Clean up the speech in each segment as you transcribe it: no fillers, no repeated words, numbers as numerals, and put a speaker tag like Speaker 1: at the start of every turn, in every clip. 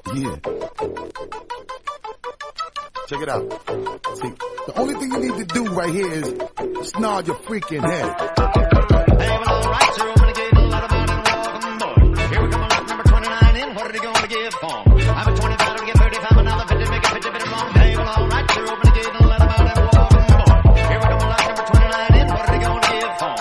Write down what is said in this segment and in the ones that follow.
Speaker 1: Yeah. Check it out. See, the only thing you need to do right here is snarl your freaking head.
Speaker 2: Hey, well, all right, sir, I'm gonna get a lot of money and welcome, boy. Here we come, lot number 29 in. What are they gonna give for? I'm a 25, to get 35, another 50, make a 50 bit wrong. Hey, well, all right, sir, I'm gonna get a lot of money and welcome, boy. Here we come, lot number 29 in. What are they gonna give for?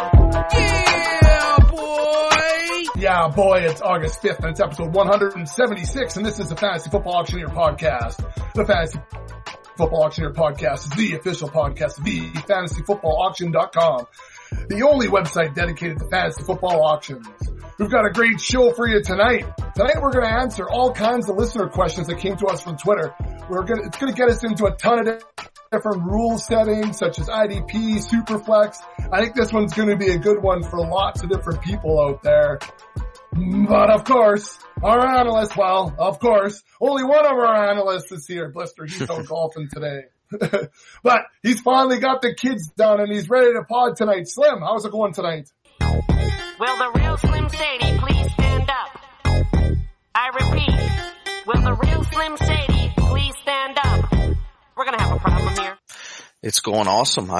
Speaker 3: Yeah, boy, it's August 5th, and it's episode 176, and this is the Fantasy Football Auctioneer Podcast. The Fantasy Football Auctioneer Podcast is the official podcast of the fantasyfootballauction.com, the only website dedicated to fantasy football auctions. We've got a great show for you tonight. Tonight we're going to answer all kinds of listener questions that came to us from Twitter. It's going to get us into a ton of different rule settings, such as IDP, Superflex. I think this one's going to be a good one for lots of different people out there. But of course, our analyst, well, of course, only one of our analysts is here, Blister. He's out golfing today. But he's finally got the kids done and he's ready to pod tonight. Slim, how's it going tonight?
Speaker 4: Will the real Slim Shady please stand up? I repeat, will the real Slim Shady please stand up? We're gonna have a problem here.
Speaker 5: It's going awesome.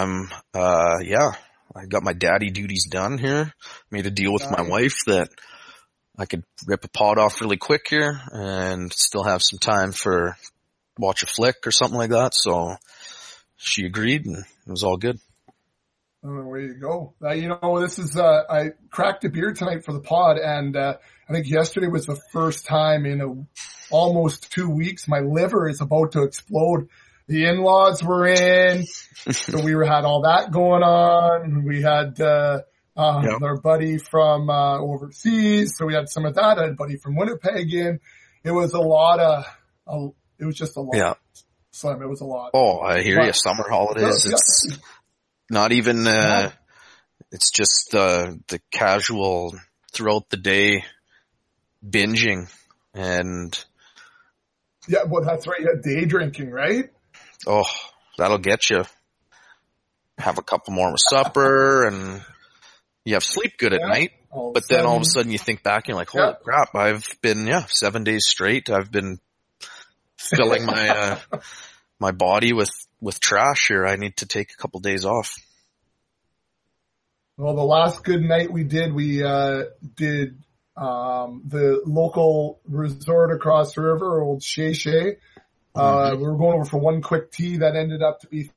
Speaker 5: I got my daddy duties done here. Made a deal with my wife that I could rip a pod off really quick here and still have some time for watch a flick or something like that. So she agreed and it was all good.
Speaker 3: Oh, there you go. This is, I cracked a beer tonight for the pod and, I think yesterday was the first time in almost 2 weeks my liver is about to explode. The in-laws were in, so we had all that going on. We had, our buddy from, overseas, so we had some of that. I had a buddy from Winnipeg in. It was a lot it was just a lot.
Speaker 5: Yeah.
Speaker 3: Slim, it was a lot.
Speaker 5: Oh, I hear you. Summer holidays. It's not even, it's just, the casual throughout the day binging and.
Speaker 3: Yeah, well, that's right. You had day drinking, right?
Speaker 5: Oh, that'll get you. Have a couple more with supper and you have sleep good at night. But then all of a sudden you think back and you're like, holy crap, I've been, 7 days straight. I've been filling my, my body with trash here. I need to take a couple days off.
Speaker 3: Well, the last good night we did the local resort across the river, Old Shea Shea. We were going over for one quick tea that ended up to be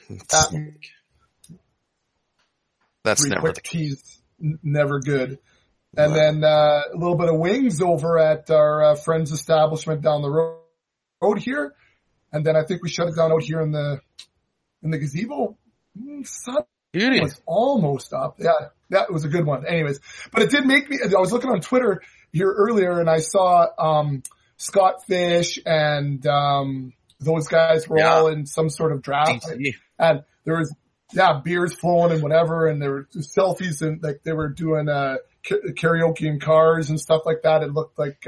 Speaker 5: that's never
Speaker 3: quick teas, never good. And then a little bit of wings over at our friend's establishment down the road here. And then I think we shut it down out here in the gazebo. Sun was almost up. Yeah, that was a good one. Anyways, but it did make me. I was looking on Twitter here earlier, and I saw Scott Fish and those guys were all in some sort of draft, and there was beers flowing and whatever, and there were selfies and like they were doing karaoke in cars and stuff like that. It looked like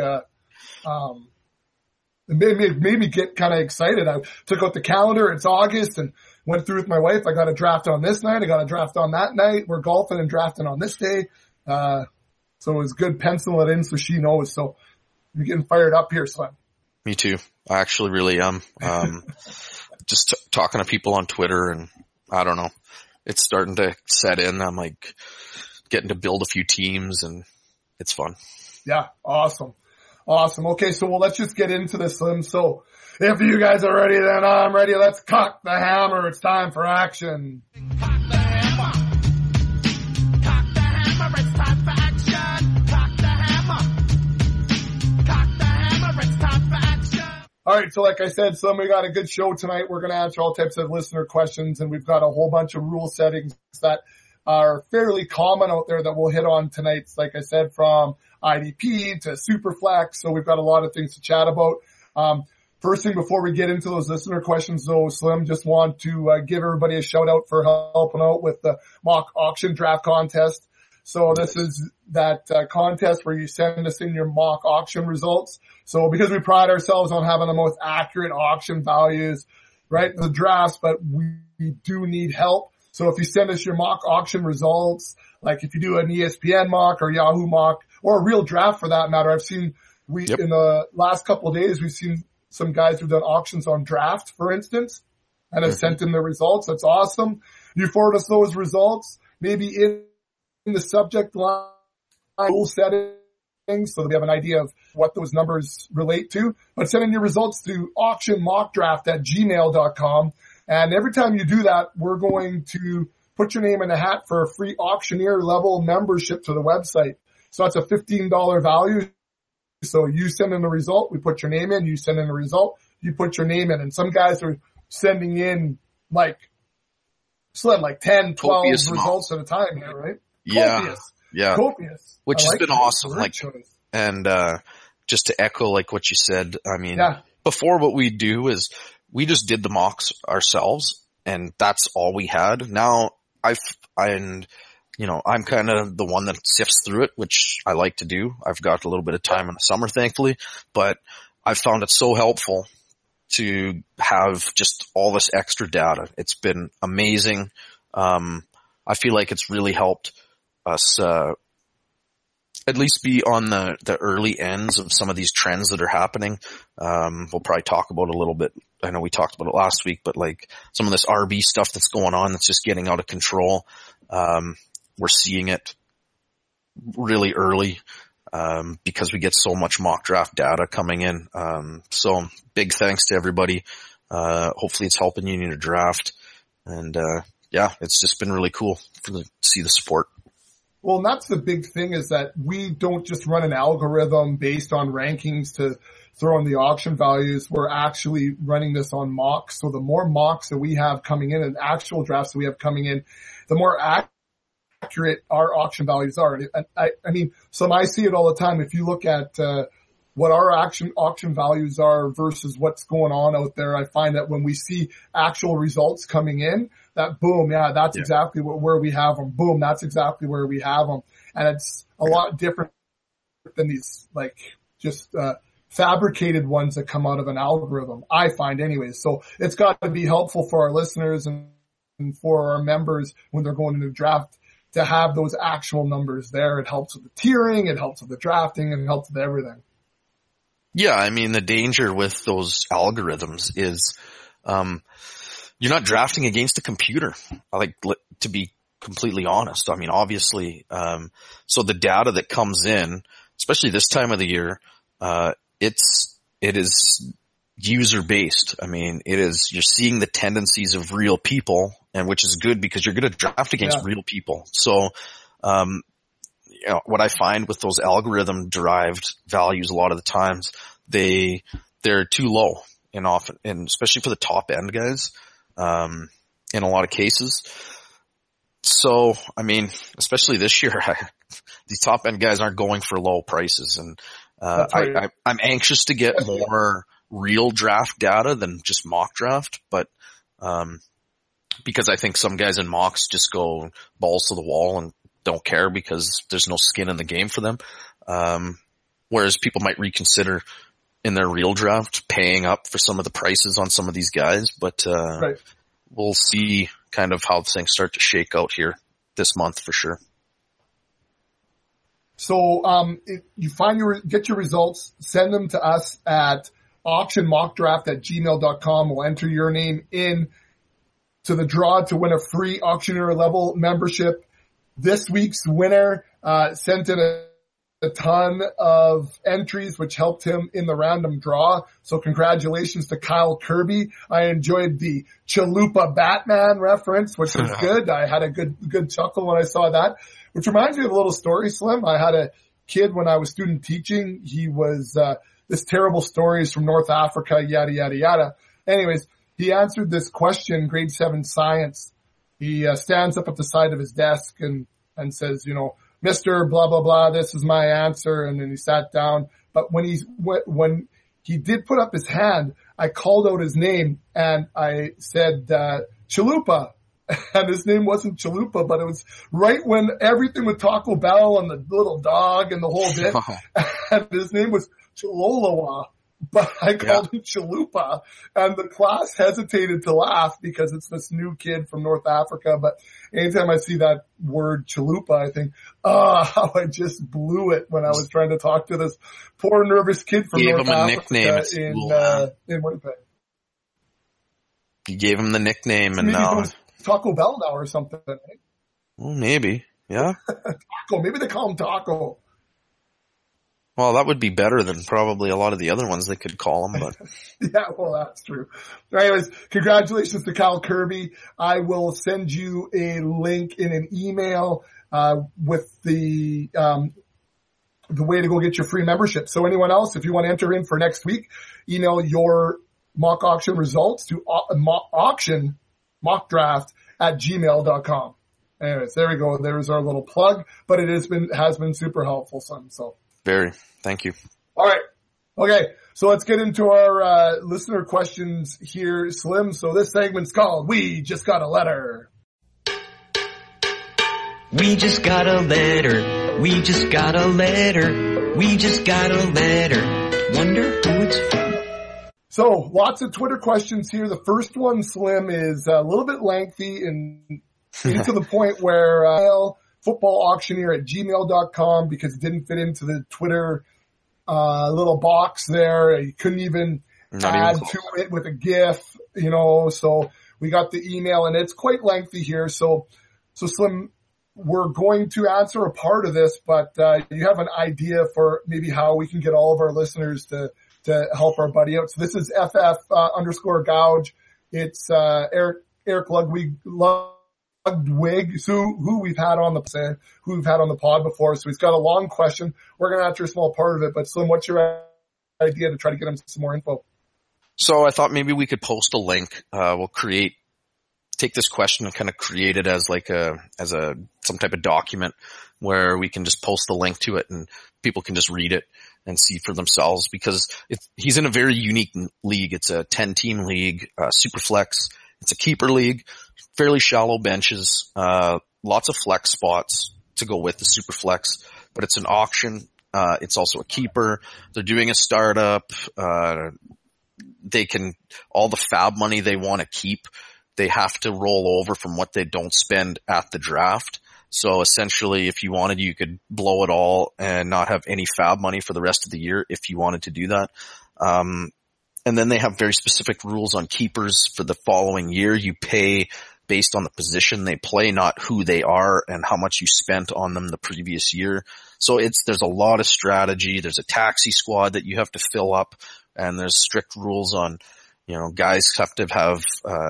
Speaker 3: it made me get kind of excited. I took out the calendar. It's August and went through with my wife. I got a draft on this night. I got a draft on that night. We're golfing and drafting on this day. So it was good. Pencil it in so she knows. So you're getting fired up here, Slim.
Speaker 5: Me too. I actually really am. Just talking to people on Twitter and I don't know. It's starting to set in. I'm like getting to build a few teams and it's fun.
Speaker 3: Yeah. Awesome. Okay. So let's just get into this, Slim. So if you guys are ready, then I'm ready. Let's cock the hammer. It's time for action.
Speaker 2: Cock the hammer. Cock the hammer. It's time for action. Cock the hammer. Cock the hammer. It's time for action.
Speaker 3: All right. So like I said, Slim, we got a good show tonight. We're going to answer all types of listener questions, and we've got a whole bunch of rule settings that are fairly common out there that we'll hit on tonight. Like I said, from IDP to Superflex. So we've got a lot of things to chat about. First thing before we get into those listener questions though, Slim, just want to give everybody a shout out for helping out with the mock auction draft contest. So this is that contest where you send us in your mock auction results. So because we pride ourselves on having the most accurate auction values, right, the drafts, but we do need help. So if you send us your mock auction results, like if you do an ESPN mock or Yahoo mock or a real draft for that matter, I've seen In the last couple of days, we've seen some guys who've done auctions on draft, for instance, and have sent in their results. That's awesome. You forward us those results, maybe in the subject line, rule settings, so that we have an idea of what those numbers relate to. But send in your results to auctionmockdraft@gmail.com. And every time you do that, we're going to put your name in a hat for a free auctioneer level membership to the website. So that's a $15 value. So you send in the result, we put your name in, you send in the result, you put your name in. And some guys are sending in like 10, 12 results at a time here, right? Copious.
Speaker 5: Yeah.
Speaker 3: Copious.
Speaker 5: Which has been awesome. And just to echo like what you said, I mean, before what we do is we just did the mocks ourselves and that's all we had. Now I'm kind of the one that sifts through it, which I like to do. I've got a little bit of time in the summer, thankfully, but I've found it so helpful to have just all this extra data. It's been amazing. I feel like it's really helped us, at least be on the early ends of some of these trends that are happening. We'll probably talk about it a little bit. I know we talked about it last week, but like some of this RB stuff that's going on that's just getting out of control. We're seeing it really early, because we get so much mock draft data coming in. So big thanks to everybody. Hopefully it's helping you in your draft. And, it's just been really cool to see the support.
Speaker 3: Well, and that's the big thing is that we don't just run an algorithm based on rankings to throw in the auction values. We're actually running this on mocks. So the more mocks that we have coming in and actual drafts that we have coming in, the more accurate our auction values are. And I mean, I see it all the time. If you look at, what our auction values are versus what's going on out there, I find that when we see actual results coming in, that boom, that's exactly where we have them. Boom, that's exactly where we have them. And it's a lot different than these, like, just, fabricated ones that come out of an algorithm, I find anyways. So it's got to be helpful for our listeners and for our members when they're going into the draft to have those actual numbers there. It helps with the tiering, it helps with the drafting, and it helps with everything.
Speaker 5: Yeah, I mean, the danger with those algorithms is, you're not drafting against a computer. To be completely honest. I mean, obviously, so the data that comes in, especially this time of the year, it is user based. I mean, you're seeing the tendencies of real people, and which is good because you're going to draft against real people. So, what I find with those algorithm derived values a lot of the times, they're too low and often, and especially for the top end guys, in a lot of cases. So, I mean, especially this year, these top end guys aren't going for low prices, and, I'm anxious to get more real draft data than just mock draft, but, because I think some guys in mocks just go balls to the wall and don't care because there's no skin in the game for them. Whereas people might reconsider in their real draft paying up for some of the prices on some of these guys, but, we'll see kind of how things start to shake out here this month for sure. So, if you get your results, send them to us at auctionmockdraft@gmail.com. We'll enter your name in to the draw to win a free auctioneer level membership. This week's winner sent in a ton of entries, which helped him in the random draw. So congratulations to Kyle Kirby. I enjoyed the Chalupa Batman reference, which was good. I had a good chuckle when I saw that, which reminds me of a little story, Slim. I had a kid when I was student teaching. He was this terrible stories from North Africa, yada, yada, yada. Anyways, he answered this question, grade 7 science. He stands up at the side of his desk and says, Mr. blah, blah, blah, this is my answer. And then he sat down. But when he did put up his hand, I called out his name and I said, Chalupa. And his name wasn't Chalupa, but it was right when everything with Taco Bell and the little dog and the whole bit. And his name was Chololawa.
Speaker 3: but I called him Chalupa, and the class hesitated to laugh because it's this new kid from North Africa. But anytime I see that word Chalupa, I think, how I just blew it when I was trying to talk to this poor nervous kid from North Africa in Winnipeg.
Speaker 5: You gave him the nickname, and
Speaker 3: maybe
Speaker 5: now
Speaker 3: Taco Bell now or something. Right?
Speaker 5: Well, maybe, yeah.
Speaker 3: Taco, maybe they call him Taco.
Speaker 5: Well, that would be better than probably a lot of the other ones they could call him, but.
Speaker 3: Yeah, well, that's true. Anyways, congratulations to Kyle Kirby. I will send you a link in an email, with the way to go get your free membership. So anyone else, if you want to enter in for next week, email your mock auction results to mockdraft@gmail.com. Anyways, there we go. There's our little plug, but it has been super helpful, son. So.
Speaker 5: Very. Thank you.
Speaker 3: All right. Okay. So let's get into our listener questions here, Slim. So this segment's called We Just Got a Letter.
Speaker 6: We just got a letter. We just got a letter. We just got a letter. Wonder who it's from.
Speaker 3: So lots of Twitter questions here. The first one, Slim, is a little bit lengthy and to the point where footballauctioneer@gmail.com, because it didn't fit into the Twitter little box there. You couldn't even add to it with a GIF, so we got the email, and it's quite lengthy here. So Slim, we're going to answer a part of this, but you have an idea for maybe how we can get all of our listeners to help our buddy out. So this is FF_Gouge. It's Eric Ludwig, who we've had on the pod before. So he's got a long question. We're going to answer a small part of it, but Slim, what's your idea to try to get him some more info?
Speaker 5: So I thought maybe we could post a link. We'll take this question and kind of create it as some type of document where we can just post the link to it and people can just read it and see for themselves, because he's in a very unique league. It's a 10-team league, Superflex. It's a keeper league, fairly shallow benches, lots of flex spots to go with the Superflex, but it's an auction. It's also a keeper. They're doing a startup. All the fab money they want to keep, they have to roll over from what they don't spend at the draft. So essentially, if you wanted, you could blow it all and not have any fab money for the rest of the year if you wanted to do that. And then they have very specific rules on keepers for the following year. You pay based on the position they play, not who they are and how much you spent on them the previous year. So there's a lot of strategy. There's a taxi squad that you have to fill up, and there's strict rules on, guys have to have,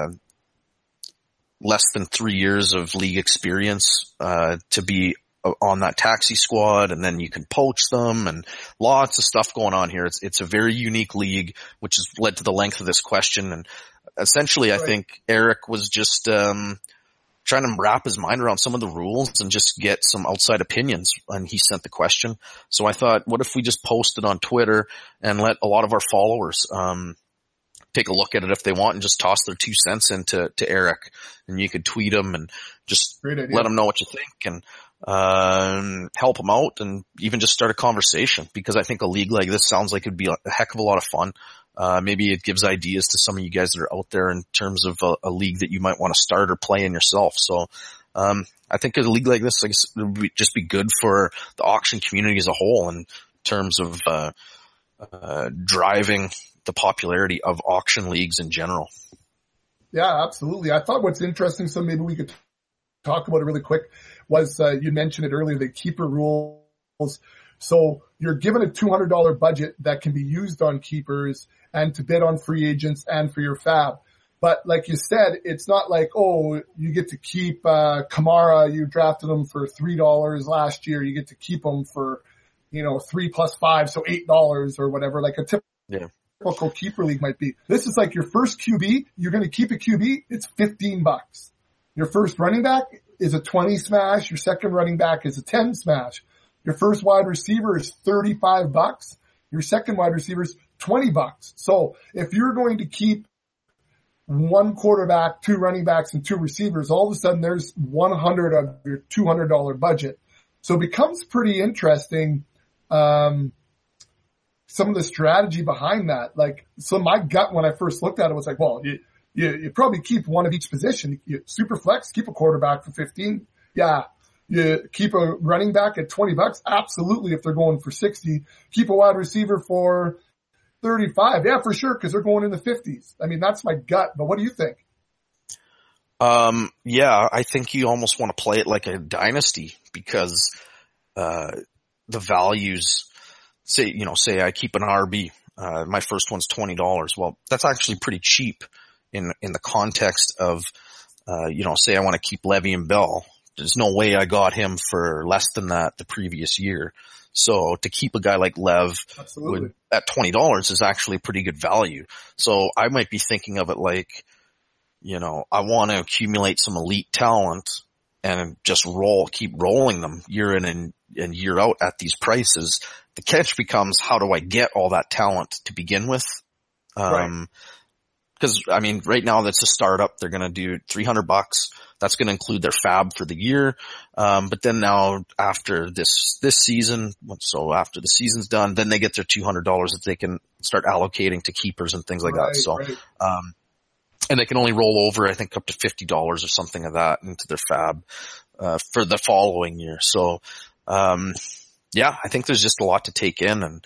Speaker 5: less than 3 years of league experience, to be on that taxi squad, and then you can poach them, and lots of stuff going on here. It's a very unique league, which has led to the length of this question. And essentially, right. I think Eric was just trying to wrap his mind around some of the rules and just get some outside opinions, and he sent the question. So I thought, what if we just post it on Twitter and let a lot of our followers take a look at it if they want, and just toss their 2 cents into Eric, and you could tweet him and just let him know what you think, and help them out, and even just start a conversation, because I think a league like this sounds like it'd be a heck of a lot of fun. Maybe it gives ideas to some of you guys that are out there in terms of a league that you might want to start or play in yourself. So, I think a league like this, would just be good for the auction community as a whole in terms of, driving the popularity of auction leagues in general.
Speaker 3: Yeah, absolutely. I thought what's interesting, so maybe we could talk about it really quick, was you mentioned it earlier, the keeper rules. So you're given a $200 budget that can be used on keepers and to bid on free agents and for your fab. But like you said, it's not like, you get to keep Kamara, you drafted him for $3 last year, you get to keep him for, 3 plus 5, so $8 or whatever, like a typical keeper league might be. This is like your first QB, you're going to keep a QB, it's $15. Your first running back is a 20 smash. Your second running back is a 10 smash. Your first wide receiver is $35. Your second wide receiver is $20. So if you're going to keep 1 quarterback, 2 running backs, and 2 receivers, all of a sudden there's $100 of your $200 budget. So it becomes pretty interesting, some of the strategy behind that. Like, so my gut when I first looked at it was like, well, you probably keep one of each position. You super flex, keep a quarterback for 15. Yeah. You keep a running back at $20. Absolutely. If they're going for 60, keep a wide receiver for 35. Yeah, for sure. Cause they're going in the 50s. I mean, that's my gut, but what do you think?
Speaker 5: Yeah, I think you almost want to play it like a dynasty because, the values, say I keep an RB, my first one's $20. Well, that's actually pretty cheap in the context of, say I want to keep Le'Veon Bell. There's no way I got him for less than that the previous year. So to keep a guy like Lev at $20 is actually pretty good value. So I might be thinking of it like, I want to accumulate some elite talent and just keep rolling them year in and year out at these prices. The catch becomes, how do I get all that talent to begin with?
Speaker 3: Right.
Speaker 5: Cause I mean, right now that's a startup. They're going to do $300. That's going to include their fab for the year. But then now after this season, so after the season's done, then they get their $200 that they can start allocating to keepers and things like that. So, and they can only roll over, I think, up to $50 or something of that into their fab, for the following year. So, yeah, I think there's just a lot to take in and,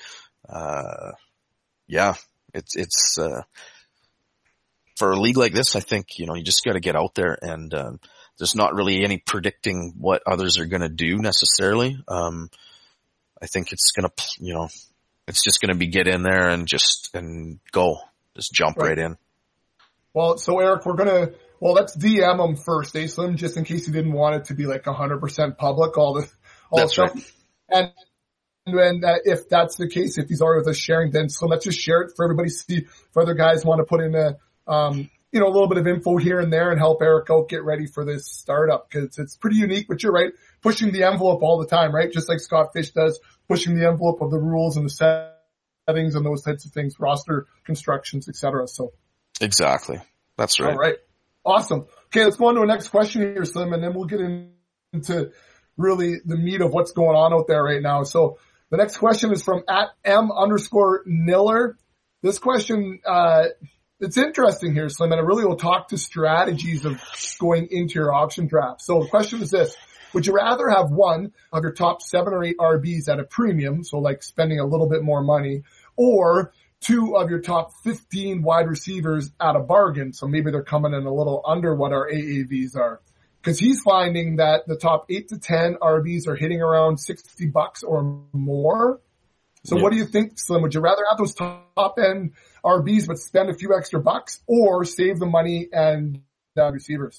Speaker 5: yeah, it's for a league like this, I think, you just got to get out there and, there's not really any predicting what others are going to do necessarily. I think it's going to, it's just going to be get in there and just jump right in.
Speaker 3: Well, so Eric, let's DM them first, Slim, just in case you didn't want it to be like 100% public, all the stuff. Right. And if that's the case, if he's already with us sharing, then so let's just share it for everybody to see if other guys want to put in a little bit of info here and there and help Eric out get ready for this startup because it's pretty unique, but you're right, pushing the envelope all the time, right? Just like Scott Fish does, pushing the envelope of the rules and the settings and those types of things, roster constructions, etc. So.
Speaker 5: Exactly. That's right.
Speaker 3: All right. Awesome. Okay, let's go on to our next question here, Slim, and then we'll get into really the meat of what's going on out there right now. So the next question is from @M_Niller. This question, it's interesting here, Slim, and it really will talk to strategies of going into your auction draft. So the question is this. Would you rather have one of your top 7 or 8 RBs at a premium, so like spending a little bit more money, or 2 of your top 15 wide receivers at a bargain? So maybe they're coming in a little under what our AAVs are. Because he's finding that the top 8 to 10 RBs are hitting around $60 or more. So What do you think, Slim? Would you rather have those top end RBs but spend a few extra bucks, or save the money and receivers?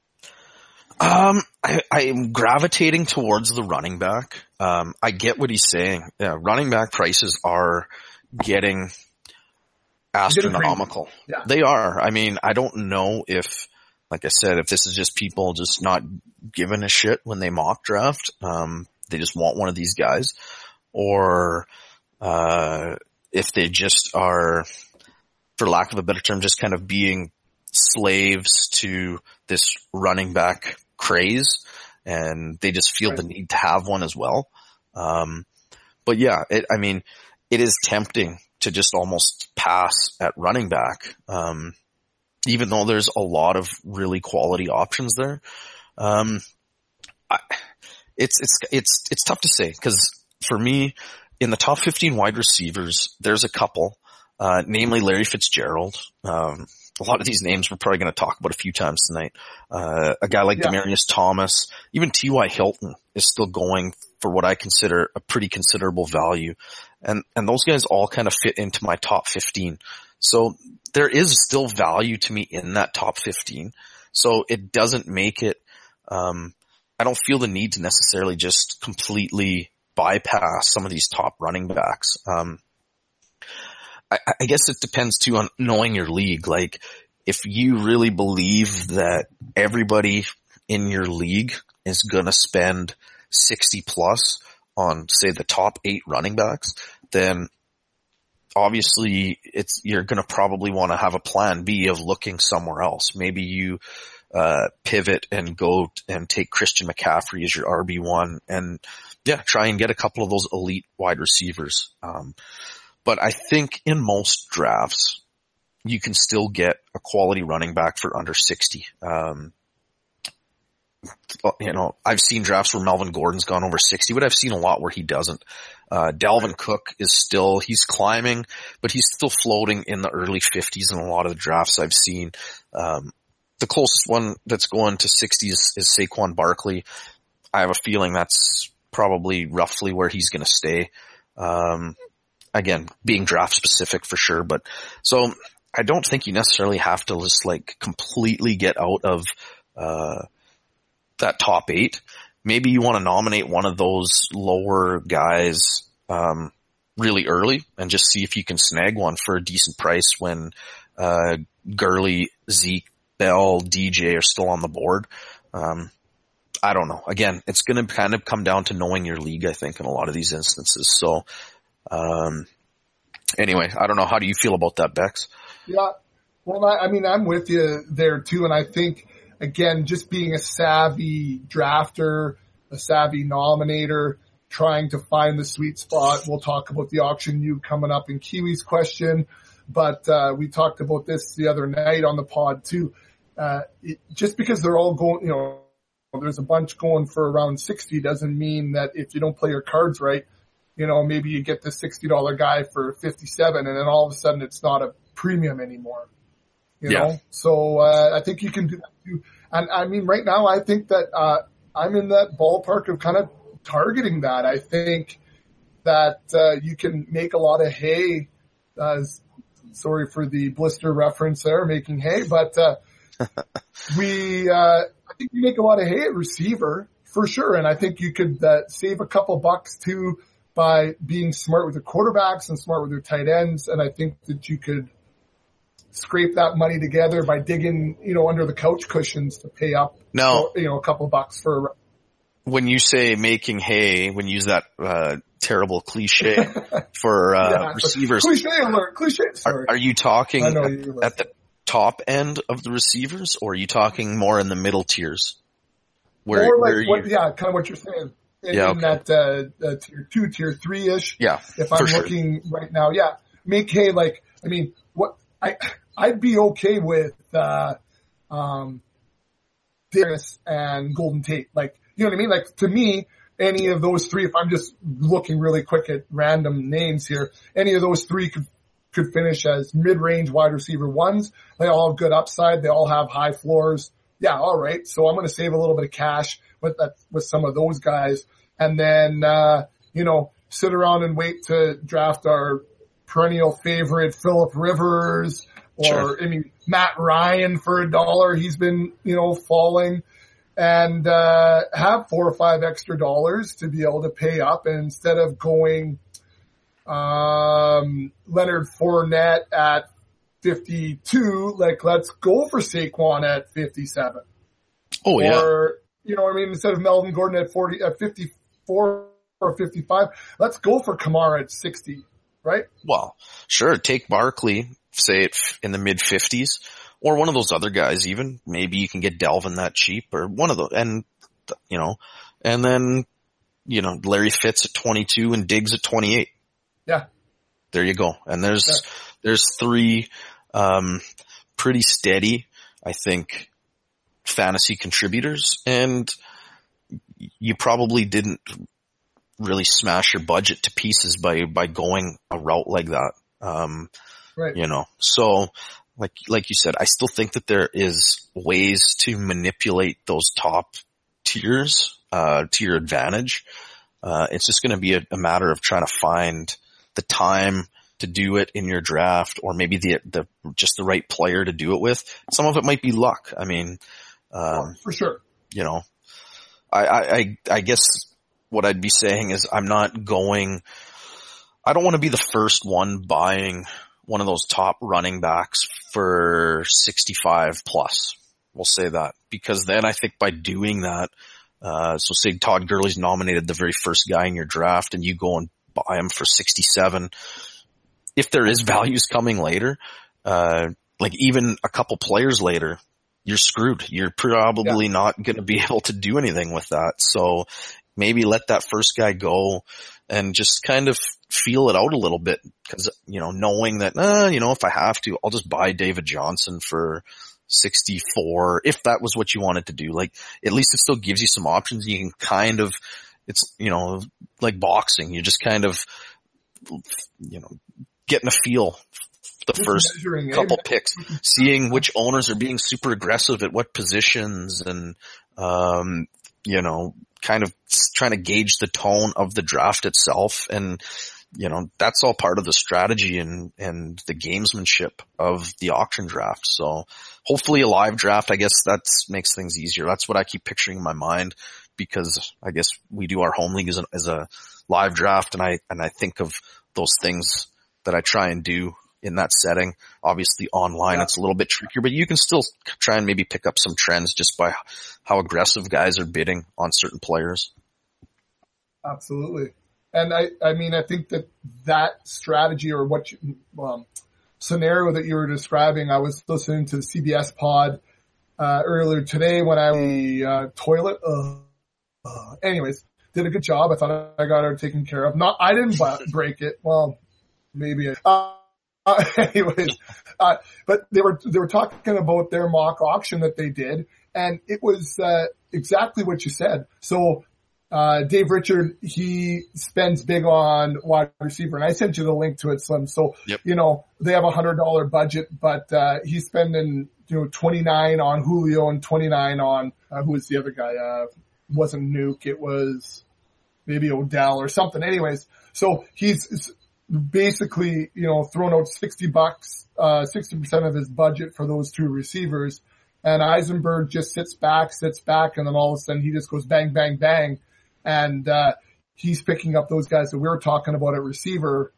Speaker 5: I'm gravitating towards the running back. I get what he's saying. Yeah, running back prices are getting astronomical.
Speaker 3: Yeah.
Speaker 5: They are. I mean, I don't know if, like I said, if this is just people just not giving a shit when they mock draft, they just want one of these guys, or, if they just are, for lack of a better term, just kind of being slaves to this running back craze, and they just feel the need to have one as well. But yeah, it is tempting to just almost pass at running back, even though there's a lot of really quality options there. It's tough to say, because for me, in the top 15 wide receivers, there's a couple, namely Larry Fitzgerald. A lot of these names we're probably going to talk about a few times tonight. A guy like Demaryius Thomas, even T.Y. Hilton is still going for what I consider a pretty considerable value. And those guys all kind of fit into my top 15. So there is still value to me in that top 15. So it doesn't make it, I don't feel the need to necessarily just completely bypass some of these top running backs. I guess it depends too on knowing your league. Like, if you really believe that everybody in your league is going to spend 60 plus on, say, the top 8 running backs, then obviously you're going to probably want to have a plan B of looking somewhere else. Maybe you pivot and go and take Christian McCaffrey as your RB1 and try and get a couple of those elite wide receivers. But I think in most drafts, you can still get a quality running back for under 60. I've seen drafts where Melvin Gordon's gone over 60, but I've seen a lot where he doesn't. Dalvin Cook he's climbing, but he's still floating in the early 50s in a lot of the drafts I've seen. The closest one that's going to 60 is Saquon Barkley. I have a feeling that's probably roughly where he's going to stay. Again, being draft specific for sure, but so I don't think you necessarily have to just like completely get out of, that top 8. Maybe you want to nominate one of those lower guys, really early and just see if you can snag one for a decent price when, Gurley, Zeke, Bell, DJ are still on the board. I don't know. Again, it's going to kind of come down to knowing your league, I think, in a lot of these instances. So, anyway, I don't know. How do you feel about that, Bex?
Speaker 3: Yeah. Well, I mean, I'm with you there too. And I think, again, just being a savvy drafter, a savvy nominator, trying to find the sweet spot. We'll talk about the auction you coming up in Kiwi's question, but we talked about this the other night on the pod too. Just because they're all going, there's a bunch going for around 60 doesn't mean that if you don't play your cards right, maybe you get the $60 guy for 57 and then all of a sudden it's not a premium anymore. You know? So, I think you can do that too. And I mean, right now, I think that, I'm in that ballpark of kind of targeting that. I think that, you can make a lot of hay, sorry for the blister reference there, making hay, but, I think you make a lot of hay at receiver for sure. And I think you could, save a couple bucks too by being smart with your quarterbacks and smart with your tight ends. And I think that you could scrape that money together by digging, under the couch cushions to pay up, a couple bucks for.
Speaker 5: When you say making hay, when you use that, terrible cliche for, receivers.
Speaker 3: Cliche alert, cliche. Sorry.
Speaker 5: Are you talking at the top end of the receivers or are you talking more in the middle tiers?
Speaker 3: More like kind of what you're saying. In that, tier 2, tier 3-ish.
Speaker 5: Yeah.
Speaker 3: If I'm looking right now, make hay like, I mean, I'd be okay with, Darius and Golden Tate. Like, you know what I mean? Like, to me, any of those three, if I'm just looking really quick at random names here, any of those three could finish as mid-range wide receiver ones. They all have good upside. They all have high floors. Yeah, all right. So I'm going to save a little bit of cash with some of those guys. And then, sit around and wait to draft our perennial favorite Phillip Rivers or, Matt Ryan for $1. He's been, falling and, have $4 or $5 extra to be able to pay up. And instead of going, Leonard Fournette at 52, like let's go for Saquon at 57.
Speaker 5: Oh yeah.
Speaker 3: Or, instead of Melvin Gordon at 54 or 55, let's go for Kamara at 60, right?
Speaker 5: Well, sure. Take Barkley, say it in the mid 50s, or one of those other guys even. Maybe you can get Dalvin that cheap or one of those, and then, Larry Fitz at 22 and Diggs at 28.
Speaker 3: Yeah.
Speaker 5: There you go. And there's 3, pretty steady, I think, fantasy contributors, and you probably didn't really smash your budget to pieces by going a route like that.
Speaker 3: Right.
Speaker 5: So like you said, I still think that there is ways to manipulate those top tiers, to your advantage. It's just going to be a matter of trying to find the time to do it in your draft, or maybe the just the right player to do it with. Some of it might be luck. I mean,
Speaker 3: for sure.
Speaker 5: I guess what I'd be saying is I don't want to be the first one buying one of those top running backs for 65 plus. We'll say that, because then I think by doing that, so say Todd Gurley's nominated the very first guy in your draft and you go and buy him for 67. If there is values coming later, like even a couple players later, you're screwed. You're probably not going to be able to do anything with that. So maybe let that first guy go and just kind of feel it out a little bit. Cause, knowing that, if I have to, I'll just buy David Johnson for 64, if that was what you wanted to do. Like, at least it still gives you some options. You can kind of, it's, like boxing. You just kind of, getting a feel the first couple picks, seeing which owners are being super aggressive at what positions, and, kind of trying to gauge the tone of the draft itself. And, that's all part of the strategy and the gamesmanship of the auction draft. So hopefully a live draft, I guess that makes things easier. That's what I keep picturing in my mind, because I guess we do our home league as a live draft. And I think of those things that I try and do in that setting. Obviously online, it's a little bit trickier, but you can still try and maybe pick up some trends just by how aggressive guys are bidding on certain players.
Speaker 3: Absolutely. And I mean, I think that strategy, or what scenario that you were describing, I was listening to the CBS pod earlier today when I toilet. Anyways, did a good job. I thought I got her taken care of. I didn't break it. Well, maybe. Anyways, but they were talking about their mock auction that they did, and it was exactly what you said. So Dave Richard, he spends big on wide receiver, and I sent you the link to it, Slim. So, they have $100 budget, but he's spending, 29 on Julio and 29 on, who was the other guy? Wasn't Nuke. It was maybe Odell or something. Anyways, so he's basically, thrown out $60, 60% of his budget for those two receivers. And Eisenberg just sits back, and then all of a sudden he just goes bang, bang, bang. And, he's picking up those guys that we were talking about at receiver,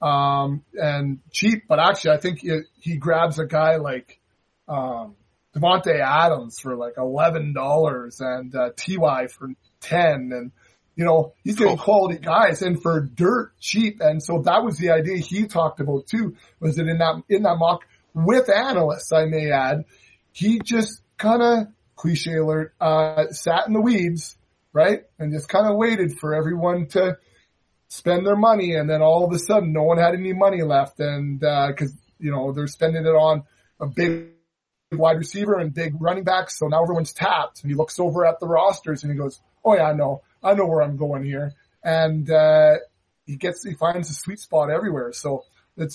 Speaker 3: and cheap. But actually, I think he grabs a guy like, Devontae Adams for like $11 and, T.Y. for 10. And, he's getting quality guys and for dirt cheap. And so that was the idea he talked about too, was that in that mock with analysts, I may add, he just kind of, cliche alert, sat in the weeds, right? And just kind of waited for everyone to spend their money. And then all of a sudden no one had any money left. And, cause, they're spending it on a big wide receiver and big running backs. So now everyone's tapped, and he looks over at the rosters and he goes, oh yeah, I know where I'm going here. And, he finds a sweet spot everywhere. So it's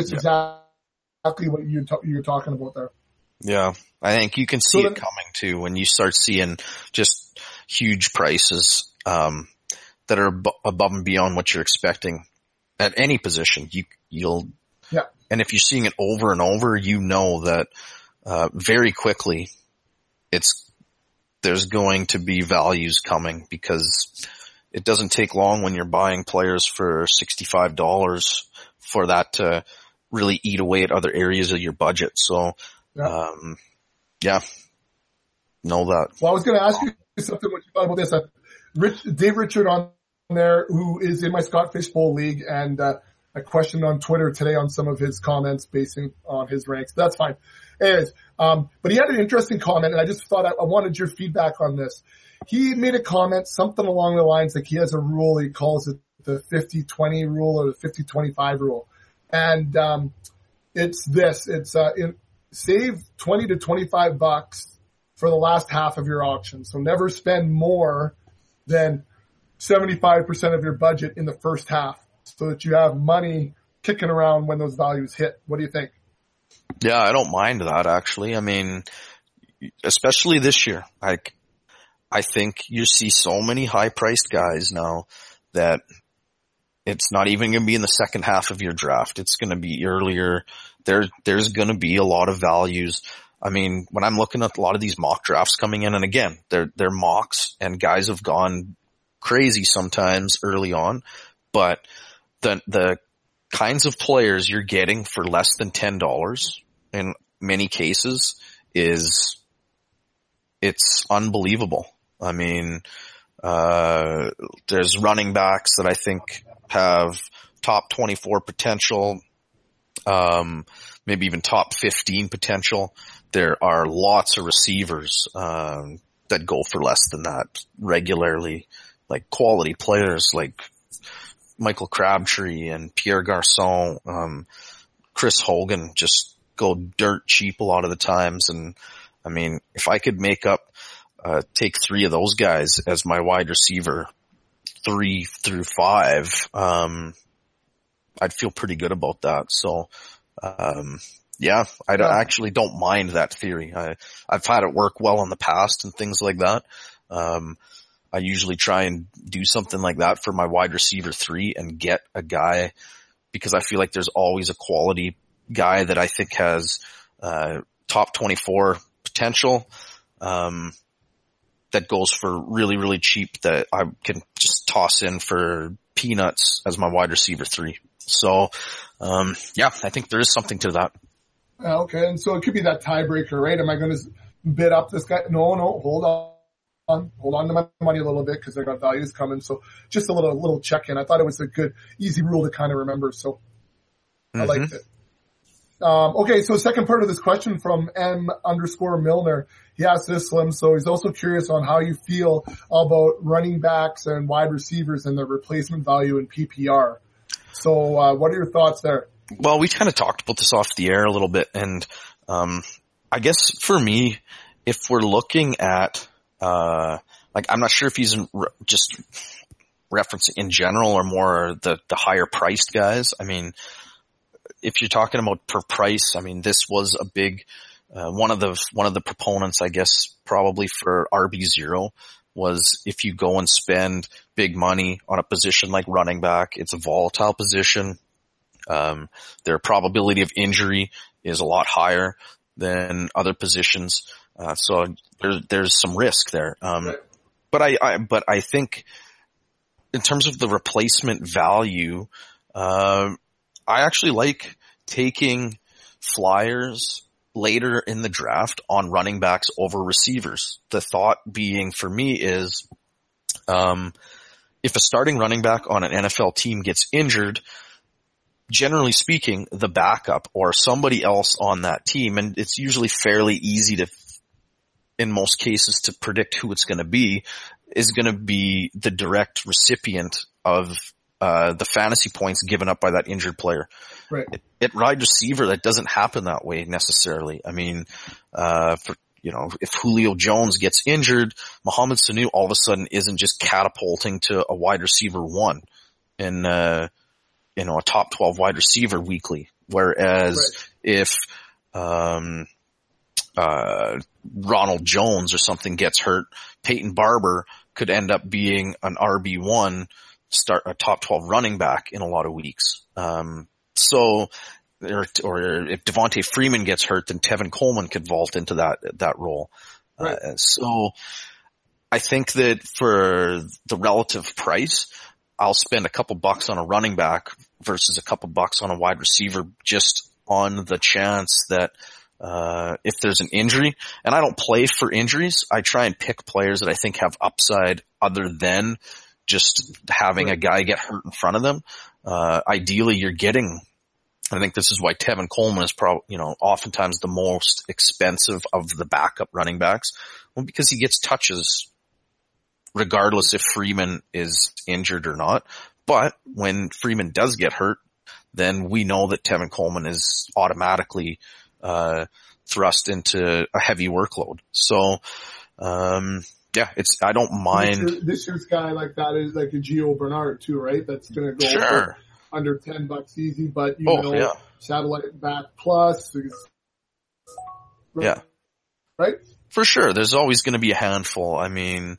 Speaker 3: exactly what you're talking about there.
Speaker 5: Yeah. I think you can see it coming too when you start seeing just huge prices, that are above and beyond what you're expecting at any position. And if you're seeing it over and over, that, very quickly there's going to be values coming, because it doesn't take long when you're buying players for $65 for that to really eat away at other areas of your budget. So, know that.
Speaker 3: Well, I was going to ask you something, what you thought about this. Dave Richard on there, who is in my Scott Fishbowl League, and I questioned on Twitter today on some of his comments basing on his ranks. That's fine. Anyways, but he had an interesting comment, and I just thought I wanted your feedback on this. He made a comment, something along the lines like he has a rule, he calls it the 50-20 rule or the 50-25 rule. And it's this, save $20 to $25 for the last half of your auction. So never spend more than 75% of your budget in the first half, so that you have money kicking around when those values hit. What do you think?
Speaker 5: Yeah, I don't mind that, actually. I mean, especially this year. I think you see so many high-priced guys now that it's not even going to be in the second half of your draft. It's going to be earlier. There's going to be a lot of values. I mean, when I'm looking at a lot of these mock drafts coming in, and again, they're mocks, and guys have gone crazy sometimes early on, but the kinds of players you're getting for less than $10 in many cases it's unbelievable. I mean, there's running backs that I think have top 24 potential, maybe even top 15 potential. There are lots of receivers, that go for less than that regularly, like quality players like Michael Crabtree and Pierre Garçon, Chris Hogan just go dirt cheap a lot of the times. And I mean, if I could take 3 of those guys as my wide receiver 3 through 5, I'd feel pretty good about that. So, yeah, I actually don't mind that theory. I've had it work well in the past and things like that. I usually try and do something like that for my wide receiver 3 and get a guy, because I feel like there's always a quality guy that I think has, top 24 potential, that goes for really, really cheap that I can just toss in for peanuts as my wide receiver 3. So, yeah, I think there is something to that.
Speaker 3: Okay. And so it could be that tiebreaker, right? Am I going to bid up this guy? No, hold on to my money a little bit because I got values coming. So just a little check in. I thought it was a good, easy rule to kind of remember. So I liked it. Okay. So second part of this question from M_Milner. He asked this, Slim. So he's also curious on how you feel about running backs and wide receivers and their replacement value in PPR. So, what are your thoughts there?
Speaker 5: Well, we kind of talked about this off the air a little bit. And, I guess for me, if we're looking at, like, I'm not sure if he's just referencing in general or more the higher priced guys. I mean, if you're talking about per price, I mean, this was a big, one of the proponents, I guess, probably for RB0 was if you go and spend big money on a position like running back, it's a volatile position. Their probability of injury is a lot higher than other positions. So there's some risk there. But I think in terms of the replacement value, I actually like taking flyers later in the draft on running backs over receivers. The thought being for me is, if a starting running back on an NFL team gets injured, generally speaking, the backup or somebody else on that team, and it's usually fairly easy to, in most cases, to predict who it's going to be, is going to be the direct recipient of the fantasy points given up by that injured player.
Speaker 3: Right.
Speaker 5: At wide receiver, that doesn't happen that way necessarily. I mean, if Julio Jones gets injured, Mohamed Sanu all of a sudden isn't just catapulting to a wide receiver 1 in, a top 12 wide receiver weekly. Whereas if, Ronald Jones or something gets hurt, Peyton Barber could end up being an RB1, start a top 12 running back in a lot of weeks. Or if Devontae Freeman gets hurt, then Tevin Coleman could vault into that role. Right. So I think that for the relative price, I'll spend a couple bucks on a running back versus a couple bucks on a wide receiver just on the chance that, if there's an injury, and I don't play for injuries, I try and pick players that I think have upside other than just having a guy get hurt in front of them. Ideally you're getting, I think this is why Tevin Coleman is oftentimes the most expensive of the backup running backs. Well, because he gets touches regardless if Freeman is injured or not. But when Freeman does get hurt, then we know that Tevin Coleman is automatically, thrust into a heavy workload. So, yeah, I don't mind.
Speaker 3: This year's guy like that is like a Gio Bernard too, right? That's going to go for under $10 easy, but satellite back plus.
Speaker 5: Yeah.
Speaker 3: Right?
Speaker 5: For sure. There's always going to be a handful. I mean,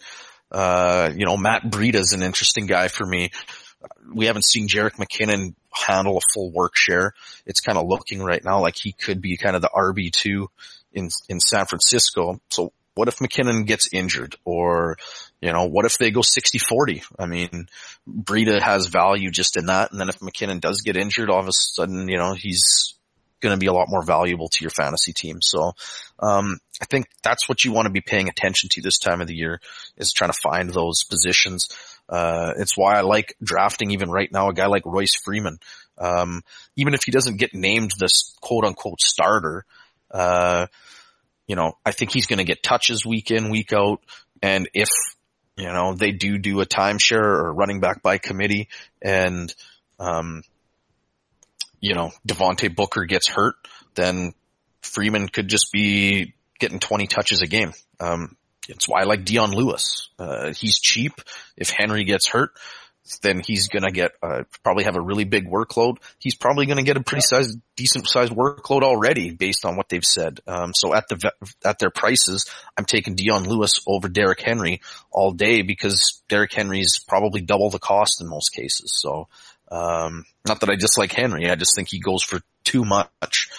Speaker 5: Matt Breida is an interesting guy for me. We haven't seen Jerick McKinnon handle a full work share. It's kind of looking right now like he could be kind of the RB2 in San Francisco. So what if McKinnon gets injured, or, what if they go 60-40? I mean, Breida has value just in that. And then if McKinnon does get injured, all of a sudden, he's going to be a lot more valuable to your fantasy team. So, I think that's what you want to be paying attention to this time of the year, is trying to find those positions. It's why I like drafting even right now a guy like Royce Freeman. Even if he doesn't get named this quote unquote starter, I think he's going to get touches week in, week out. And if, they do a timeshare or running back by committee, and, Devontae Booker gets hurt, then Freeman could just be getting 20 touches a game. It's why I like Dion Lewis. He's cheap. If Henry gets hurt, then he's going to get, probably have a really big workload. He's probably going to get a pretty decent sized workload already based on what they've said. So at their prices, I'm taking Dion Lewis over Derrick Henry all day because Derrick Henry's probably double the cost in most cases. So, not that I dislike Henry. I just think he goes for too much,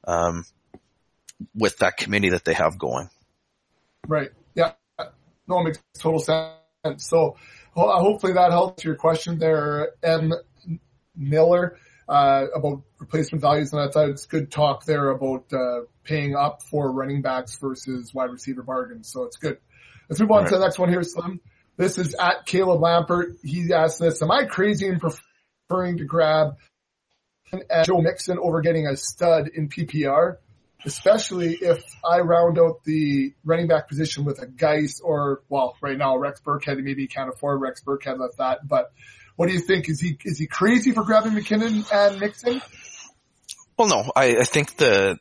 Speaker 5: with that committee that they have going.
Speaker 3: Right. Yeah. No, it makes total sense. So, hopefully that helps your question there, M. Miller, about replacement values. And I thought it's good talk there about, paying up for running backs versus wide receiver bargains. So it's good. Let's move on to the next one here, Slim. This is at Caleb Lampert. He asked this, am I crazy in preferring to grab Joe Mixon over getting a stud in PPR? Especially if I round out the running back position with a Geis or, well, right now Rex Burkhead. Maybe he can't afford Rex Burkhead like that. But what do you think? Is he crazy for grabbing McKinnon and Mixon?
Speaker 5: Well, no. I think the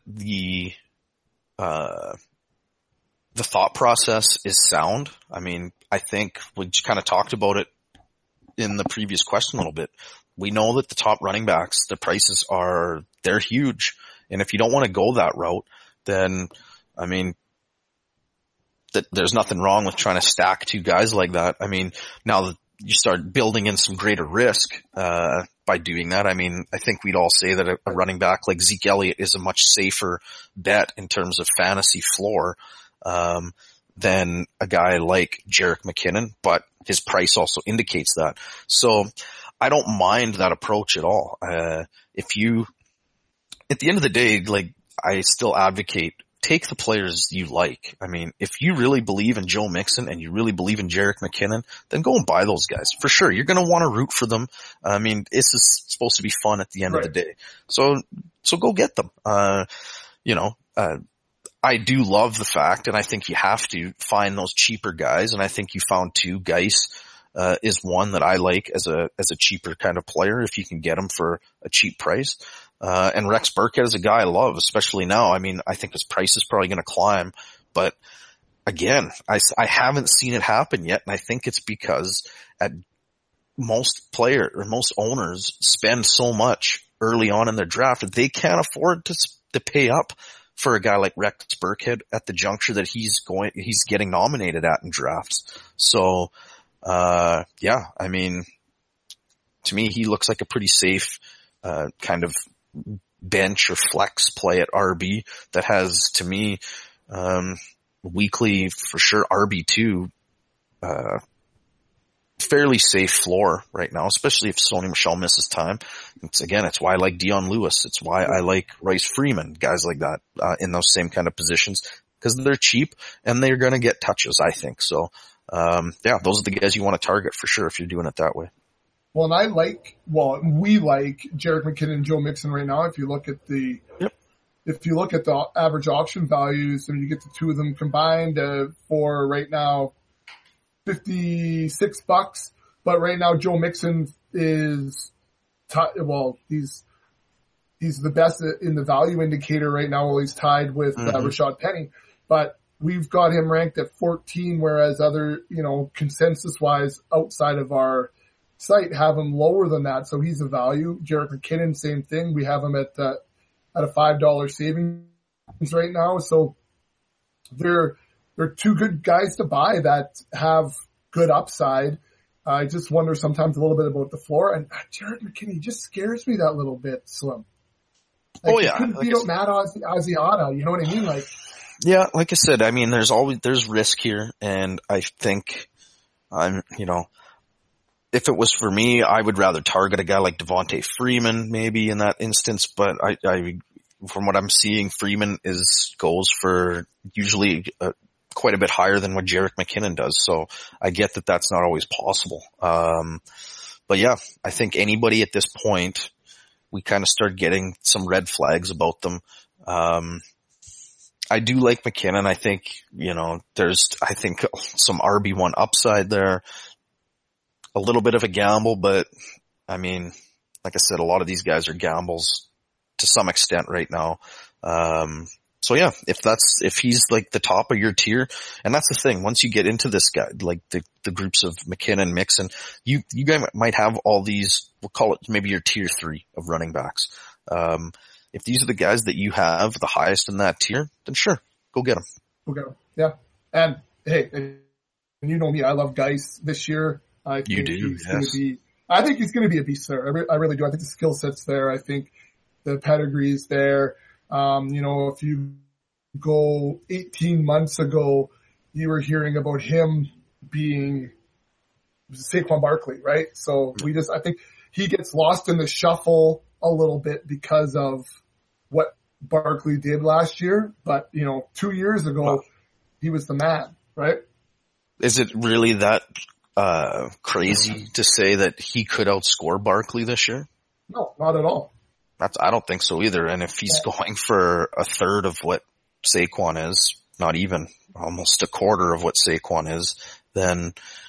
Speaker 5: thought process is sound. I mean, I think we kind of talked about it in the previous question a little bit. We know that the top running backs, the prices they're huge. And if you don't want to go that route, then, I mean, there's nothing wrong with trying to stack two guys like that. I mean, now that you start building in some greater risk, by doing that, I mean, I think we'd all say that a running back like Zeke Elliott is a much safer bet in terms of fantasy floor, than a guy like Jerick McKinnon, but his price also indicates that. So I don't mind that approach at all. At the end of the day, like, I still advocate, take the players you like. I mean, if you really believe in Joe Mixon and you really believe in Jerick McKinnon, then go and buy those guys. For sure. You're going to want to root for them. I mean, this is supposed to be fun at the end of the day. So go get them. I do love the fact, and I think you have to find those cheaper guys, and I think you found two. Geis, is one that I like as a cheaper kind of player if you can get him for a cheap price. And Rex Burkhead is a guy I love, especially now. I mean, I think his price is probably going to climb, but again, I haven't seen it happen yet. And I think it's because most owners spend so much early on in their draft that they can't afford to pay up for a guy like Rex Burkhead at the juncture that he's getting nominated at in drafts. So, I mean, to me, he looks like a pretty safe, kind of bench or flex play at RB that has, to me, weekly for sure RB2, fairly safe floor right now, especially if Sony Michel misses time. It's why I like Dion Lewis. It's why I like Royce Freeman, guys like that, in those same kind of positions, because they're cheap and they're going to get touches, I think. So, those are the guys you want to target for sure if you're doing it that way.
Speaker 3: Well, and we like Jerick McKinnon and Joe Mixon right now. If you look at the average auction values, and you get the two of them combined, for right now, $56. But right now, Joe Mixon is, he's the best in the value indicator right now. Well, he's tied with Rashad Penny, but we've got him ranked at 14, whereas other, consensus wise outside of our site have him lower than that. So he's a value. Jerick McKinnon, same thing. We have him at a $5 savings right now. So they're two good guys to buy that have good upside. I just wonder sometimes a little bit about the floor, and Jerick McKinnon just scares me that little bit, Slim. Like, he couldn't beat up Matt Asiata. You know what I mean? Like,
Speaker 5: yeah, like I said, I mean, there's risk here, and I think if it was for me, I would rather target a guy like Devontae Freeman maybe in that instance, but I from what I'm seeing, Freeman goes for usually quite a bit higher than what Jerick McKinnon does. So I get that that's not always possible. But yeah, I think anybody at this point, we kind of start getting some red flags about them. I do like McKinnon. I think, there's some RB1 upside there. A little bit of a gamble, but I mean, like I said, a lot of these guys are gambles to some extent right now. So yeah, if he's like the top of your tier, and that's the thing, once you get into this guy, like the groups of McKinnon, Mixon, you guys might have all these, we'll call it maybe your tier 3 of running backs. If these are the guys that you have the highest in that tier, then sure, go get them.
Speaker 3: Go get them. Yeah. And hey, and you know me, I love Geis this year. I think he's going to be a beast there. I really do. I think the skill set's there. I think the pedigree's there. If you go 18 months ago, you were hearing about him being Saquon Barkley, right? So I think he gets lost in the shuffle a little bit because of what Barkley did last year. But, 2 years ago, he was the man, right?
Speaker 5: Is it really that crazy to say that he could outscore Barkley this year?
Speaker 3: No, not at all.
Speaker 5: I don't think so either. And if he's going for a third of what Saquon is, not even, almost a quarter of what Saquon is, then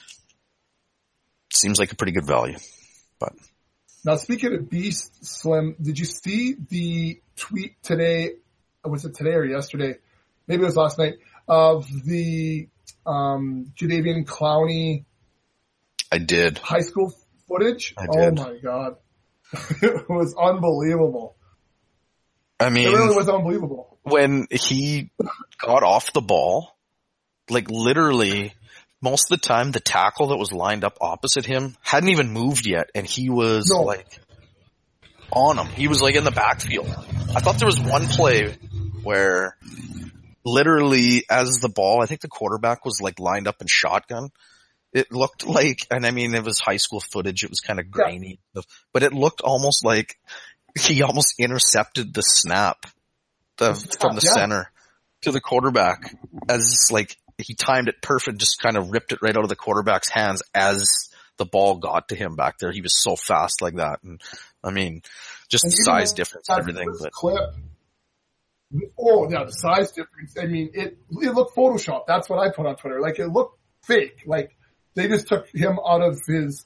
Speaker 5: it seems like a pretty good value. But
Speaker 3: now, speaking of beast, Slim, did you see the tweet today? Was it today or yesterday? Maybe it was last night, of the Jadeveon Clowney.
Speaker 5: I did.
Speaker 3: High school footage?
Speaker 5: I did.
Speaker 3: Oh my God. It was unbelievable.
Speaker 5: I mean,
Speaker 3: it really was unbelievable.
Speaker 5: When he got off the ball, like literally most of the time the tackle that was lined up opposite him hadn't even moved yet, and he was like on him. He was like in the backfield. I thought there was one play where literally as the ball, I think the quarterback was like lined up in shotgun. It looked like, and I mean, it was high school footage. It was kind of grainy, but it looked almost like he almost intercepted the snap from the center to the quarterback, as like he timed it perfect, just kind of ripped it right out of the quarterback's hands as the ball got to him back there. He was so fast like that. And I mean, just the size difference and everything. But
Speaker 3: clip. Oh yeah, the size difference. I mean, it looked Photoshopped. That's what I put on Twitter. Like, it looked fake. Like, they just took him out of his,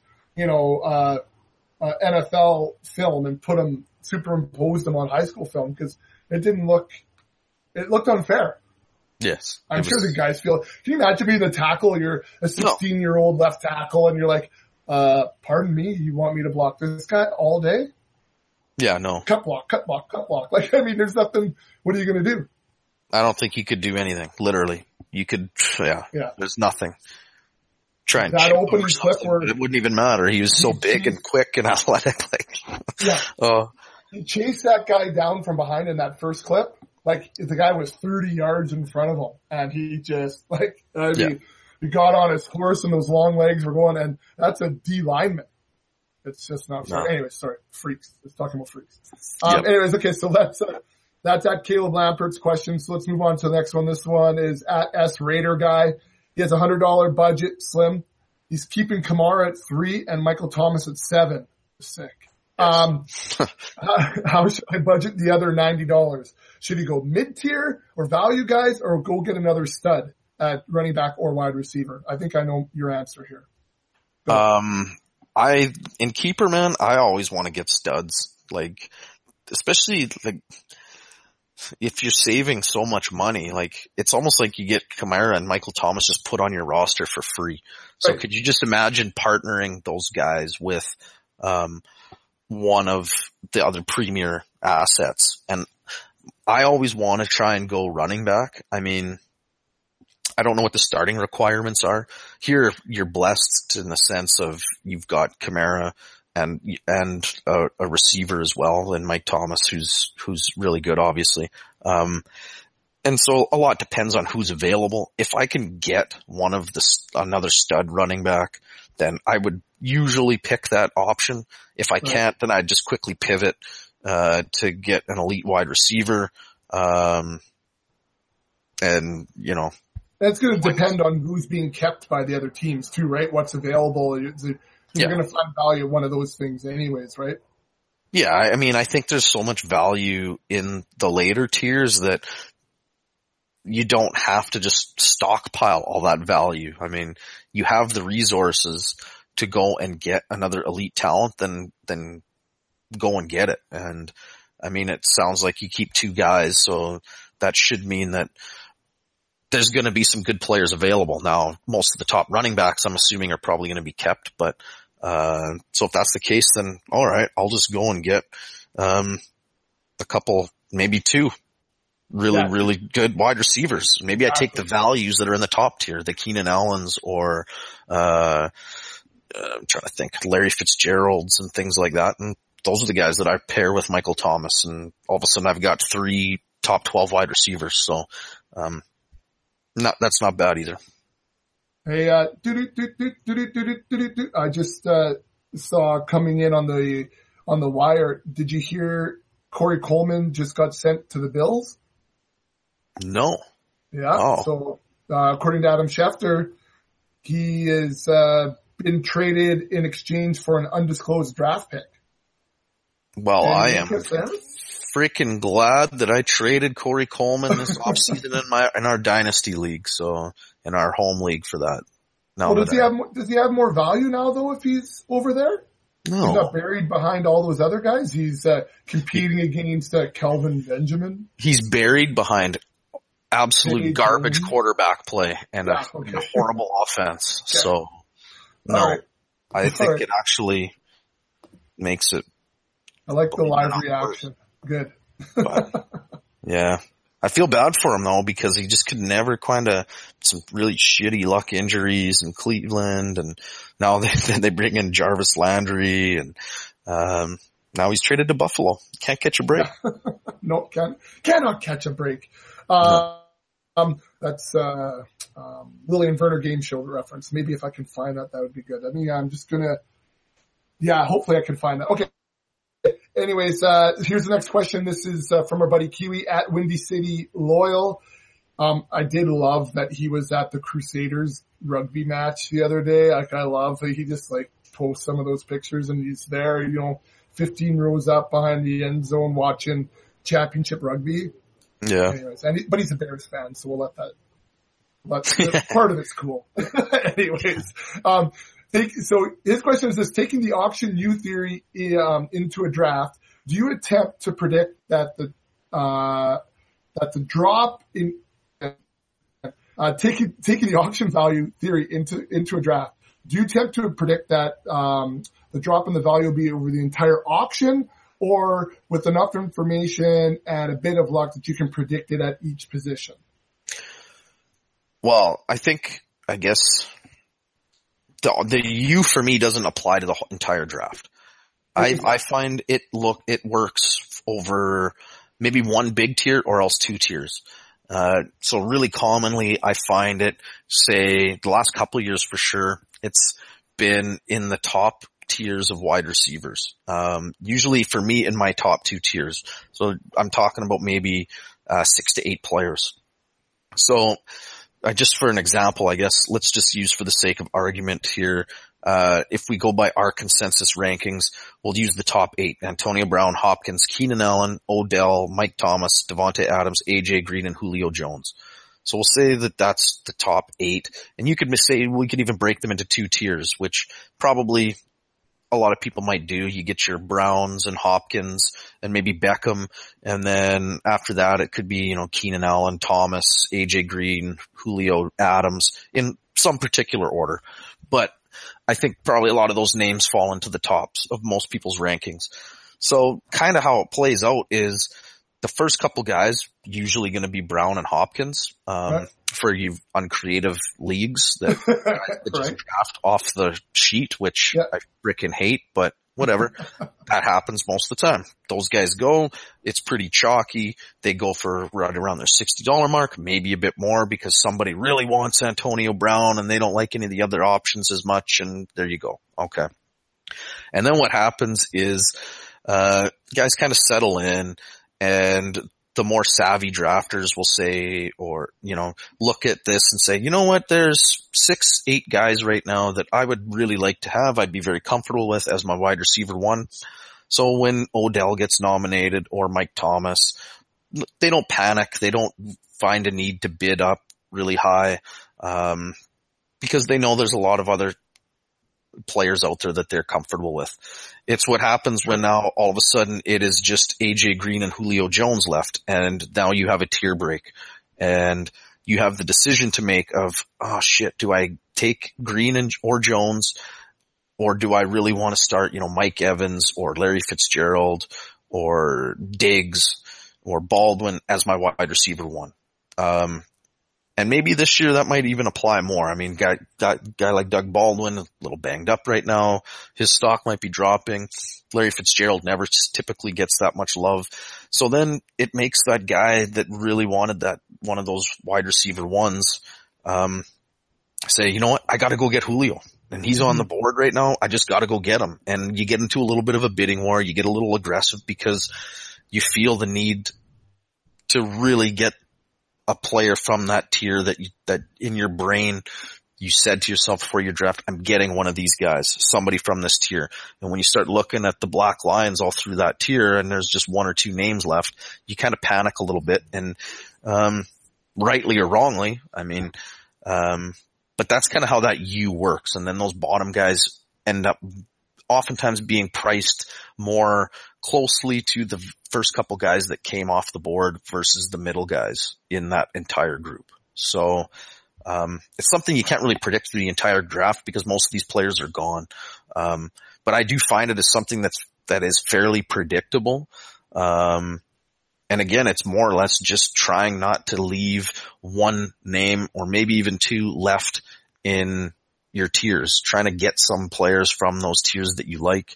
Speaker 3: NFL film and superimposed him on high school film, because it looked unfair.
Speaker 5: Yes.
Speaker 3: I'm sure the guys feel, can you imagine being the tackle? You're a 16-year-old left tackle and you're like, pardon me, you want me to block this guy all day?
Speaker 5: Yeah, no.
Speaker 3: Cut block, cut block, cut block. Like, I mean, there's nothing, what are you going to do?
Speaker 5: I don't think he could do anything, literally. You could, there's nothing. Try and
Speaker 3: that opening clip where
Speaker 5: it wouldn't even matter. He was so big and quick and athletic.
Speaker 3: He chased that guy down from behind in that first clip. Like, the guy was 30 yards in front of him, and he just he got on his horse and those long legs were going, and that's a D lineman. It's just not fair. No. Anyways, sorry, freaks. Let's talk about freaks. Anyways, okay, so that's at Caleb Lampert's question. So let's move on to the next one. This one is at S Raider guy. He has $100 budget, Slim. He's keeping Kamara at 3 and Michael Thomas at 7. Sick. Yes. How should I budget the other $90? Should he go mid-tier or value guys, or go get another stud at running back or wide receiver? I think I know your answer here.
Speaker 5: In keeper, man, I always want to get studs. Like, especially like, if you're saving so much money, like, it's almost like you get Kamara and Michael Thomas just put on your roster for free. So could you just imagine partnering those guys with, one of the other premier assets? And I always want to try and go running back. I mean, I don't know what the starting requirements are. Here, you're blessed in the sense of you've got Kamara and a receiver as well, and Mike Thomas, who's really good, obviously. And so a lot depends on who's available. If I can get another stud running back, then I would usually pick that option. If I can't, then I'd just quickly pivot to get an elite wide receiver. And
Speaker 3: that's going to depend on who's being kept by the other teams too, right? What's available. You're going to find value in one of those things anyways, right?
Speaker 5: Yeah, I mean, I think there's so much value in the later tiers that you don't have to just stockpile all that value. I mean, you have the resources to go and get another elite talent, then go and get it. And I mean, it sounds like you keep 2 guys, so that should mean that there's going to be some good players available. Now, most of the top running backs, I'm assuming, are probably going to be kept, but so if that's the case, then all right, I'll just go and get a couple, maybe 2 really good wide receivers. Maybe I take the values that are in the top tier, the Keenan Allens or I'm trying to think, Larry Fitzgeralds and things like that, and those are the guys that I pair with Michael Thomas, and all of a sudden I've got 3 top 12 wide receivers. So, that's not bad either.
Speaker 3: Hey, I just saw coming in on the wire. Did you hear Corey Coleman just got sent to the Bills?
Speaker 5: No.
Speaker 3: Yeah. Oh. So, according to Adam Schefter, he has been traded in exchange for an undisclosed draft pick.
Speaker 5: Well, I am freaking glad that I traded Corey Coleman this offseason in our dynasty league, so in our home league for that.
Speaker 3: Now, does he have more value now though if he's over there? No. He's not buried behind all those other guys. He's competing against Kelvin Benjamin.
Speaker 5: He's buried behind absolute garbage quarterback play and a horrible offense. Okay. So no, right. I think it actually makes it.
Speaker 3: I like the live reaction. Good.
Speaker 5: But, yeah. I feel bad for him though, because he just could never some really shitty luck injuries in Cleveland, and now they bring in Jarvis Landry, and now he's traded to Buffalo. Can't catch a break.
Speaker 3: No, cannot catch a break. That's William Werner game show reference. Maybe if I can find that would be good. I mean, I'm just hopefully I can find that. Okay. Anyways, here's the next question. This is from our buddy Kiwi at Windy City Loyal. I did love that he was at the Crusaders rugby match the other day. Like, I love that he just posts some of those pictures and he's there, 15 rows up behind the end zone watching championship rugby.
Speaker 5: Yeah.
Speaker 3: Anyways, but he's a Bears fan, so we'll let that. Part of it's cool. Anyways, so his question is this: taking the auction U theory into a draft, do you attempt to predict that the drop in taking the auction value theory into a draft? Do you attempt to predict that the drop in the value will be over the entire auction, or with enough information and a bit of luck that you can predict it at each position?
Speaker 5: Well, I guess the U for me doesn't apply to the entire draft. I find it works over maybe one big tier or else 2 tiers. So really commonly I find it, say the last couple of years for sure, it's been in the top tiers of wide receivers. Usually for me in my top 2 tiers. So I'm talking about maybe 6 to 8 players. So just for an example, I guess let's just use for the sake of argument here. If we go by our consensus rankings, we'll use the top 8: Antonio Brown, Hopkins, Keenan Allen, Odell, Mike Thomas, Devontae Adams, AJ Green, and Julio Jones. So we'll say that that's the top 8, and you could say we could even break them into 2 tiers, which probably a lot of people might do. You get your Browns and Hopkins and maybe Beckham, and then after that it could be, Keenan Allen, Thomas, AJ Green, Julio, Adams in some particular order. But I think probably a lot of those names fall into the tops of most people's rankings. So kind of how it plays out is the first couple guys usually going to be Brown and Hopkins. Right. For you uncreative leagues that just draft off the sheet, which I frickin' hate, but whatever. That happens most of the time. Those guys go, it's pretty chalky. They go for right around their $60 mark, maybe a bit more because somebody really wants Antonio Brown and they don't like any of the other options as much, and there you go. Okay. And then what happens is, guys kind of settle in, and the more savvy drafters will say, or, look at this and say, you know what, there's 6, 8 guys right now that I would really like to have. I'd be very comfortable with as my wide receiver 1. So when Odell gets nominated or Mike Thomas, they don't panic. They don't find a need to bid up really high, because they know there's a lot of other players out there that they're comfortable with. It's what happens when now all of a sudden it is just AJ Green and Julio Jones left, and now you have a tier break, and you have the decision to make of, oh shit, do I take Green or Jones, or do I really want to start, Mike Evans or Larry Fitzgerald or Diggs or Baldwin as my wide receiver one? And maybe this year that might even apply more. I mean, guy like Doug Baldwin, a little banged up right now. His stock might be dropping. Larry Fitzgerald never typically gets that much love. So then it makes that guy that really wanted that, one of those wide receiver ones, say, you know what? I got to go get Julio. And he's on the board right now. I just got to go get him. And you get into a little bit of a bidding war. You get a little aggressive because you feel the need to really get a player from that tier that in your brain you said to yourself before your draft, I'm getting one of these guys, somebody from this tier. And when you start looking at the black lines all through that tier and there's just one or two names left, you kind of panic a little bit, and rightly or wrongly, I mean, but that's kind of how that U works. And then those bottom guys end up oftentimes being priced more closely to the first couple guys that came off the board versus the middle guys in that entire group. So it's something you can't really predict through the entire draft because most of these players are gone. But I do find it as something that is fairly predictable. And again, it's more or less just trying not to leave one name or maybe even two left in your tiers, trying to get some players from those tiers that you like,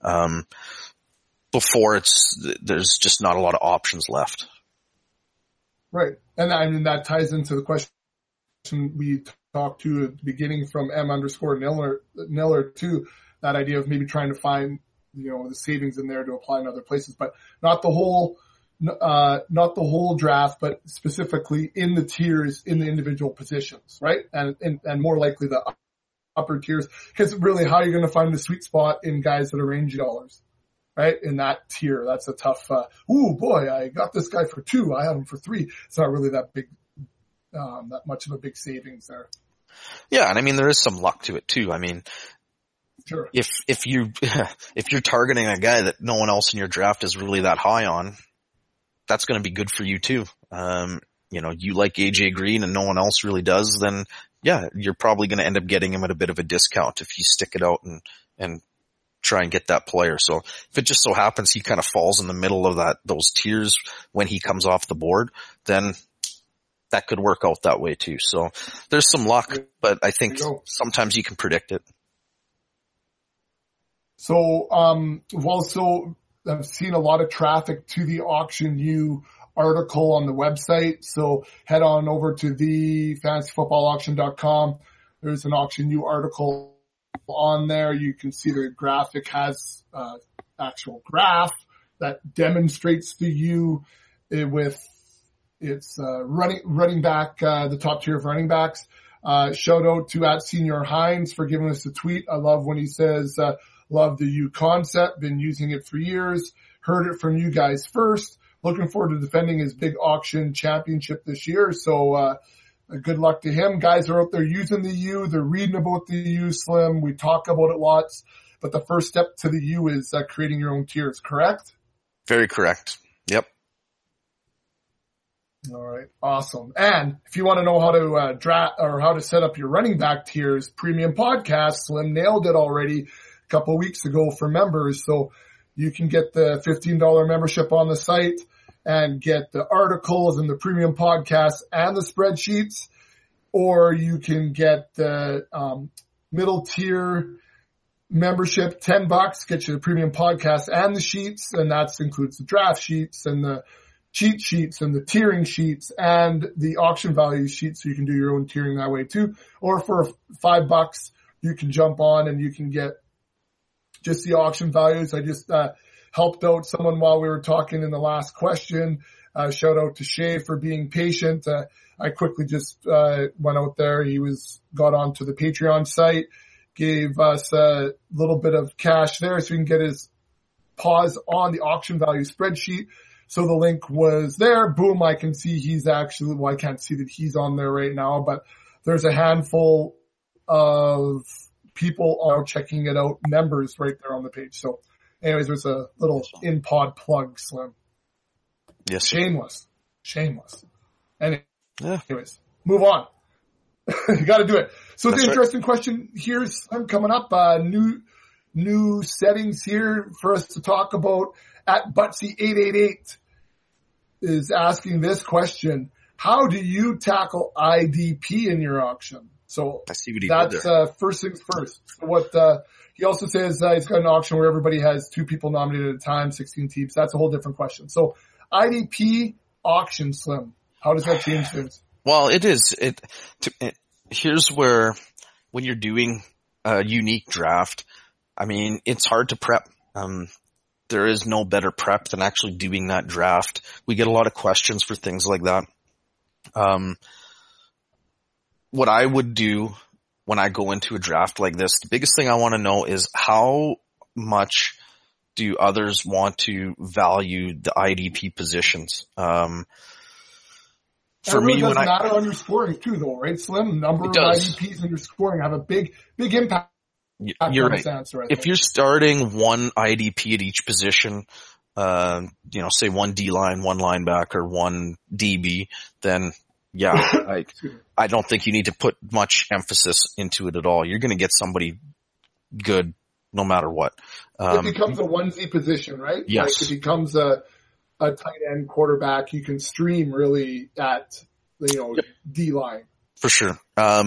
Speaker 5: before there's just not a lot of options left.
Speaker 3: Right. And I mean, that ties into the question we talked to at the beginning from M_Niller too, that idea of maybe trying to find, the savings in there to apply in other places, but not the whole draft, but specifically in the tiers, in the individual positions, right? And more likely the upper tiers, because really how are you going to find the sweet spot in guys that are range dollars, right? In that tier, that's a tough, I got this guy for 2. I have him for 3. It's not really that big, that much of a big savings there.
Speaker 5: Yeah. And I mean, there is some luck to it too. I mean,
Speaker 3: sure.
Speaker 5: If you're targeting a guy that no one else in your draft is really that high on, that's going to be good for you too. You like AJ Green and no one else really does, then yeah, you're probably going to end up getting him at a bit of a discount if you stick it out and try and get that player. So if it just so happens he kind of falls in the middle of those tiers when he comes off the board, then that could work out that way too. So there's some luck, but I think sometimes you can predict it.
Speaker 3: So, I've seen a lot of traffic to the Auction U article on the website. So head on over to the fantasyfootballauction.com. There's an Auction U article on there. You can see the graphic has actual graph that demonstrates the U with its running back, the top tier of running backs. Shout out to @SeniorHines for giving us a tweet. I love when he says, love the U concept, been using it for years, heard it from you guys first. Looking forward to defending his big auction championship this year. So, good luck to him. Guys are out there using the U. They're reading about the U, Slim. We talk about it lots, but the first step to the U is creating your own tiers, correct?
Speaker 5: Very correct. Yep.
Speaker 3: All right. Awesome. And if you want to know how to draft or how to set up your running back tiers, Premium Podcast, Slim nailed it already a couple of weeks ago for members. So you can get the $15 membership on the site and get the articles and the Premium Podcast and the spreadsheets, or you can get the middle tier membership, $10, get you the Premium Podcast and the sheets, and that includes the draft sheets and the cheat sheets and the tiering sheets and the auction value sheets, so you can do your own tiering that way too. Or for $5, you can jump on and you can get just the auction values. I just helped out someone while we were talking in the last question. Shout out to Shay for being patient. I quickly just went out there. He got onto the Patreon site, gave us a little bit of cash there so we can get his pause on the auction value spreadsheet. So the link was there. Boom. I can see he's actually, well, I can't see that he's on there right now, but there's a handful of people are checking it out, members right there on the page. So anyways, there's a little in-pod plug, Slim.
Speaker 5: Yes.
Speaker 3: Shameless. Anyways, move on. You got to do it. So it's an interesting question here, Slim, coming up. New settings here for us to talk about. At Butsy888 is asking this question: how do you tackle IDP in your auction? So
Speaker 5: I see what he did
Speaker 3: there. First things first. So what he also says, he's got an auction where everybody has 2 people nominated at a time, 16 teams. That's a whole different question. So IDP auction, Slim, how does that change things?
Speaker 5: Well, it is. Here's where, when you're doing a unique draft, I mean, it's hard to prep. There is no better prep than actually doing that draft. We get a lot of questions for things like that. What I would do when I go into a draft like this, the biggest thing I want to know is how much do others want to value the IDP positions? For me,
Speaker 3: when it doesn't matter on your scoring too, though, right, Slim? Number of IDPs in your scoring have a big impact.
Speaker 5: You're right. If you're starting one IDP at each position, say one D-line, one linebacker, one DB, then yeah, I don't think you need to put much emphasis into it at all. You're going to get somebody good no matter what.
Speaker 3: It becomes a onesie position, right?
Speaker 5: Yes.
Speaker 3: Like it becomes a tight end quarterback. You can stream really at, D-line.
Speaker 5: For sure.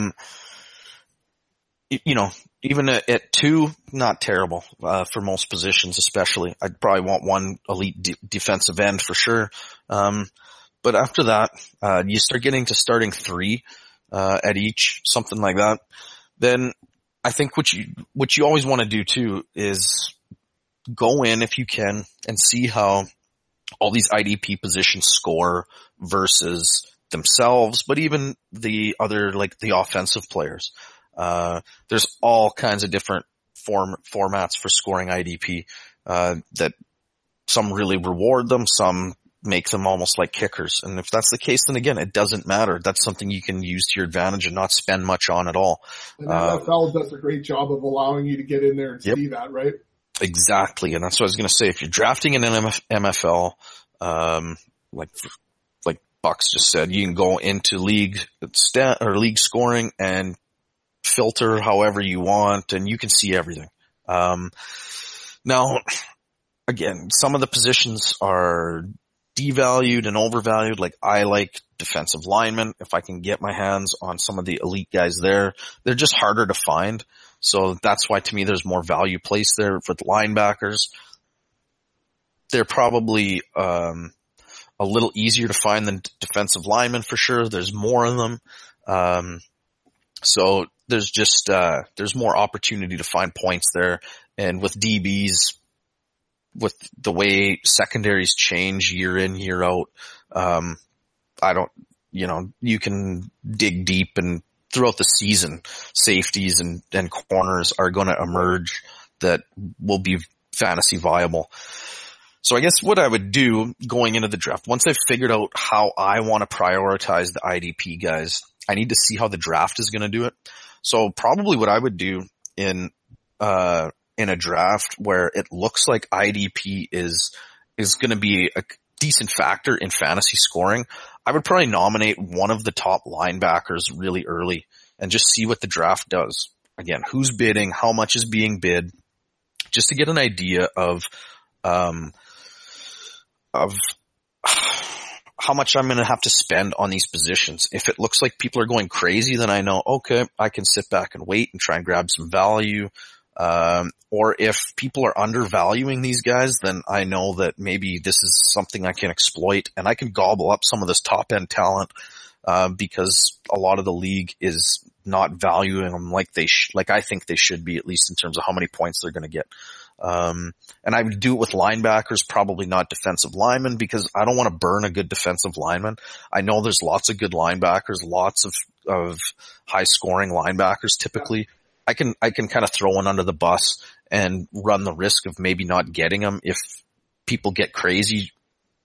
Speaker 5: Even at 2, not terrible, for most positions, especially. I'd probably want one elite defensive end for sure. But after that, you start getting to starting 3, at each, something like that. Then I think what you always want to do too is go in if you can and see how all these IDP positions score versus themselves, but even the other, like the offensive players. There's all kinds of different formats for scoring IDP, that some really reward them, some make them almost like kickers. And if that's the case, then again, it doesn't matter. That's something you can use to your advantage and not spend much on at all.
Speaker 3: And the NFL does a great job of allowing you to get in there and see that, right?
Speaker 5: Exactly. And that's what I was going to say. If you're drafting in an MFL, like Bucks just said, you can go into league scoring and filter however you want, and you can see everything. Now, again, some of the positions are devalued and overvalued. Like I like defensive linemen. If I can get my hands on some of the elite guys there, they're just harder to find. So that's why to me there's more value placed there for the linebackers. They're probably a little easier to find than defensive linemen for sure. There's more of them. So there's just there's more opportunity to find points there. And with DBs, with the way secondaries change year in, year out, you can dig deep, and throughout the season, safeties and corners are going to emerge that will be fantasy viable. So I guess what I would do going into the draft, once I've figured out how I want to prioritize the IDP guys, I need to see how the draft is going to do it. So probably what I would do in a draft where it looks like IDP is going to be a decent factor in fantasy scoring, I would probably nominate one of the top linebackers really early and just see what the draft does. Again, who's bidding, how much is being bid, just to get an idea of how much I'm going to have to spend on these positions. If it looks like people are going crazy, then I know, okay, I can sit back and wait and try and grab some value. Or if people are undervaluing these guys, then I know that maybe this is something I can exploit and I can gobble up some of this top end talent, because a lot of the league is not valuing them like like I think they should be, at least in terms of how many points they're going to get. And I would do it with linebackers, probably not defensive linemen, because I don't want to burn a good defensive lineman. I know there's lots of good linebackers, lots of high scoring linebackers typically. I can kind of throw one under the bus and run the risk of maybe not getting them if people get crazy,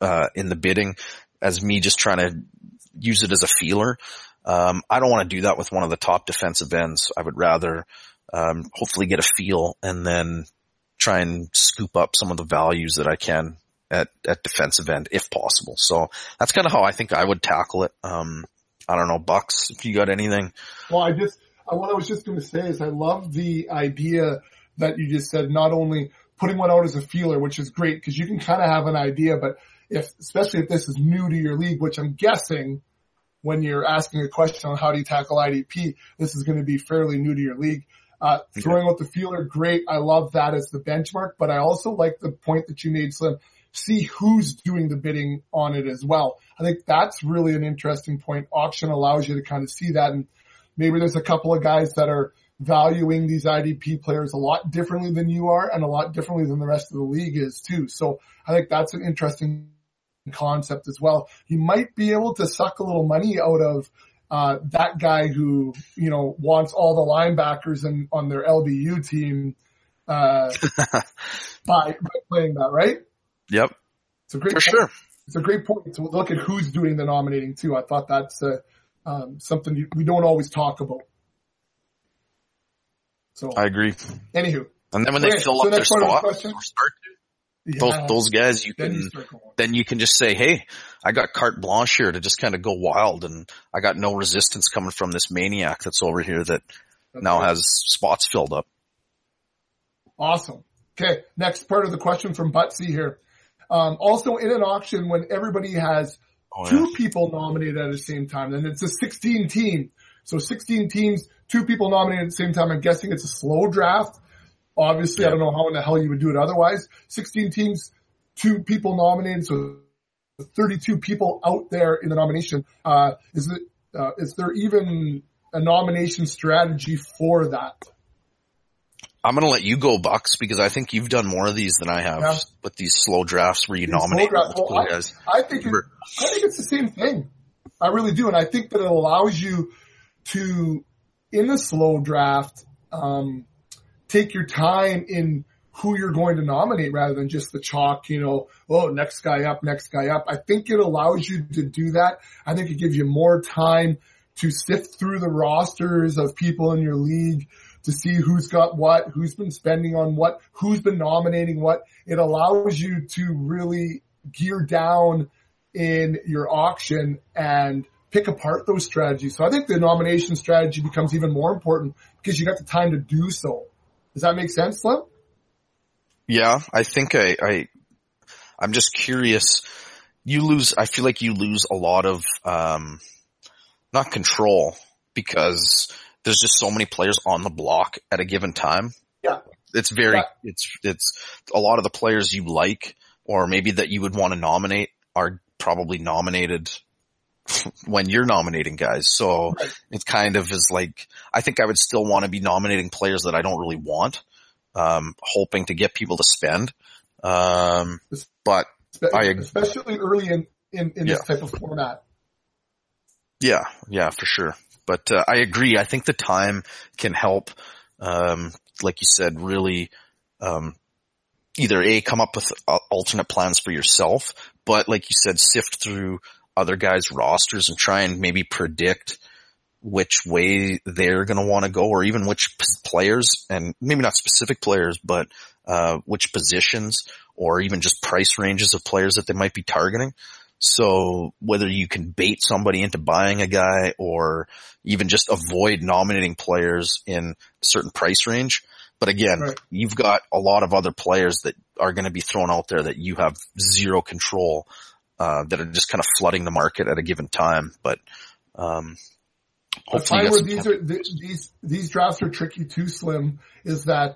Speaker 5: in the bidding as me just trying to use it as a feeler. I don't want to do that with one of the top defensive ends. I would rather hopefully get a feel and then try and scoop up some of the values that I can at defensive end if possible. So that's kind of how I think I would tackle it. I don't know, Bucks, if you got anything.
Speaker 3: Well, what I was just going to say is I love the idea that you just said, not only putting one out as a feeler, which is great because you can kind of have an idea, but especially if this is new to your league, which I'm guessing when you're asking a question on how do you tackle IDP, this is going to be fairly new to your league. Throwing out the feeler, great. I love that as the benchmark, but I also like the point that you made, Slim. See who's doing the bidding on it as well. I think that's really an interesting point. Auction allows you to kind of see that, and maybe there's a couple of guys that are valuing these IDP players a lot differently than you are and a lot differently than the rest of the league is too. So I think that's an interesting concept as well. You might be able to suck a little money out of that guy who, wants all the linebackers on their LBU team by playing that, right?
Speaker 5: Yep.
Speaker 3: It's a great
Speaker 5: point.
Speaker 3: Sure. It's a great point to look at who's doing the nominating too. I thought that's something we don't always talk about. So
Speaker 5: I agree.
Speaker 3: Anywho.
Speaker 5: And then when they fill up their spot or start to, those guys then you can just say, hey, I got carte blanche here to just kind of go wild, and I got no resistance coming from this maniac that's over here that now has spots filled up.
Speaker 3: Awesome. Okay, next part of the question from Butsy here. Also in an auction when everybody has two people nominated at the same time, and it's a 16 team. So 16 teams, two people nominated at the same time. I'm guessing it's a slow draft. Obviously, I don't know how in the hell you would do it otherwise. 16 teams, two people nominated, so 32 people out there in the nomination. Is there even a nomination strategy for that?
Speaker 5: I'm going to let you go, Bucks, because I think you've done more of these than I have with these slow drafts where you nominate multiple guys.
Speaker 3: I think it's the same thing. I really do. And I think that it allows you to, in a slow draft, take your time in who you're going to nominate rather than just the chalk, next guy up. I think it allows you to do that. I think it gives you more time to sift through the rosters of people in your league to see who's got what, who's been spending on what, who's been nominating what. It allows you to really gear down in your auction and pick apart those strategies. So I think the nomination strategy becomes even more important because you got the time to do so. Does that make sense, Slim?
Speaker 5: Yeah, I think I'm just curious. I feel like you lose a lot of, not control, because there's just so many players on the block at a given time.
Speaker 3: Yeah.
Speaker 5: It's a lot of the players you like, or maybe that you would want to nominate, are probably nominated when you're nominating guys. So it kind of is like, I think I would still want to be nominating players that I don't really want, hoping to get people to spend. But
Speaker 3: especially early in this type of format.
Speaker 5: Yeah, for sure. But I agree. I think the time can help, like you said, really either come up with alternate plans for yourself, but like you said, sift through other guys' rosters and try and maybe predict which way they're going to want to go, or even which players, and maybe not specific players, but which positions, or even just price ranges of players that they might be targeting. So whether you can bait somebody into buying a guy, or even just avoid nominating players in a certain price range. But again, you've got a lot of other players that are going to be thrown out there that you have zero control, that are just kind of flooding the market at a given time. But hopefully
Speaker 3: these drafts are tricky too, Slim, is that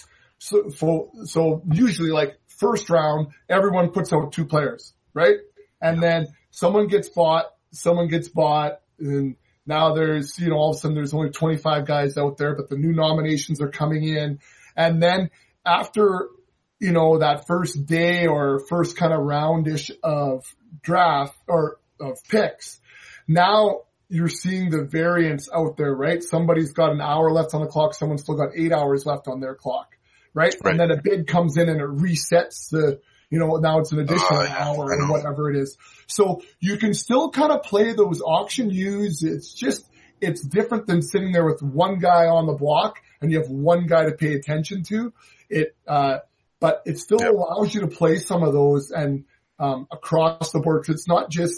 Speaker 3: so usually like first round, everyone puts out two players, right? And then someone gets bought, and now there's, all of a sudden there's only 25 guys out there, but the new nominations are coming in. And then after, that first day or first kind of roundish of draft or of picks, now you're seeing the variance out there, right? Somebody's got an hour left on the clock. Someone's still got 8 hours left on their clock, right? And then a bid comes in and it resets now it's an additional hour or whatever it is. So you can still kind of play those auction use. It's different than sitting there with one guy on the block and you have one guy to pay attention to. But it still allows you to play some of those and, across the board. 'Cause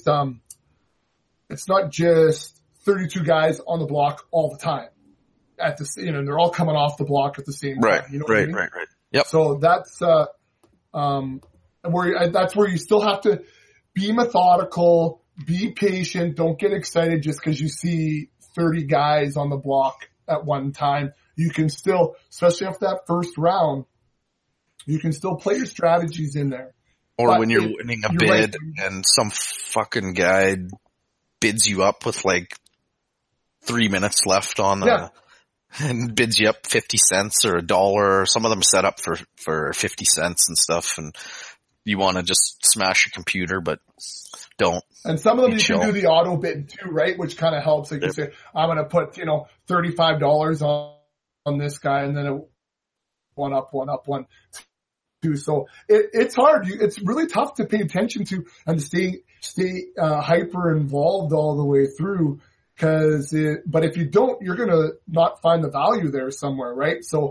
Speaker 3: it's not just 32 guys on the block all the time and they're all coming off the block at the same time.
Speaker 5: Right. Yep.
Speaker 3: So that's, that's where you still have to be methodical, be patient. Don't get excited just because you see 30 guys on the block at one time. You can still, especially after that first round, you can still play your strategies in there.
Speaker 5: Or but when you're winning a bid and some fucking guy bids you up with like 3 minutes left on and bids you up 50 cents or $1. Some of them set up for 50 cents and stuff, and you want to just smash your computer, but don't.
Speaker 3: And some of them you can do the auto bid too, right? Which kind of helps. Like you say, I'm going to put, $35 on this guy, and then one up, one, two. So it's hard. It's really tough to pay attention to and stay hyper involved all the way through. But if you don't, you're going to not find the value there somewhere, right? So,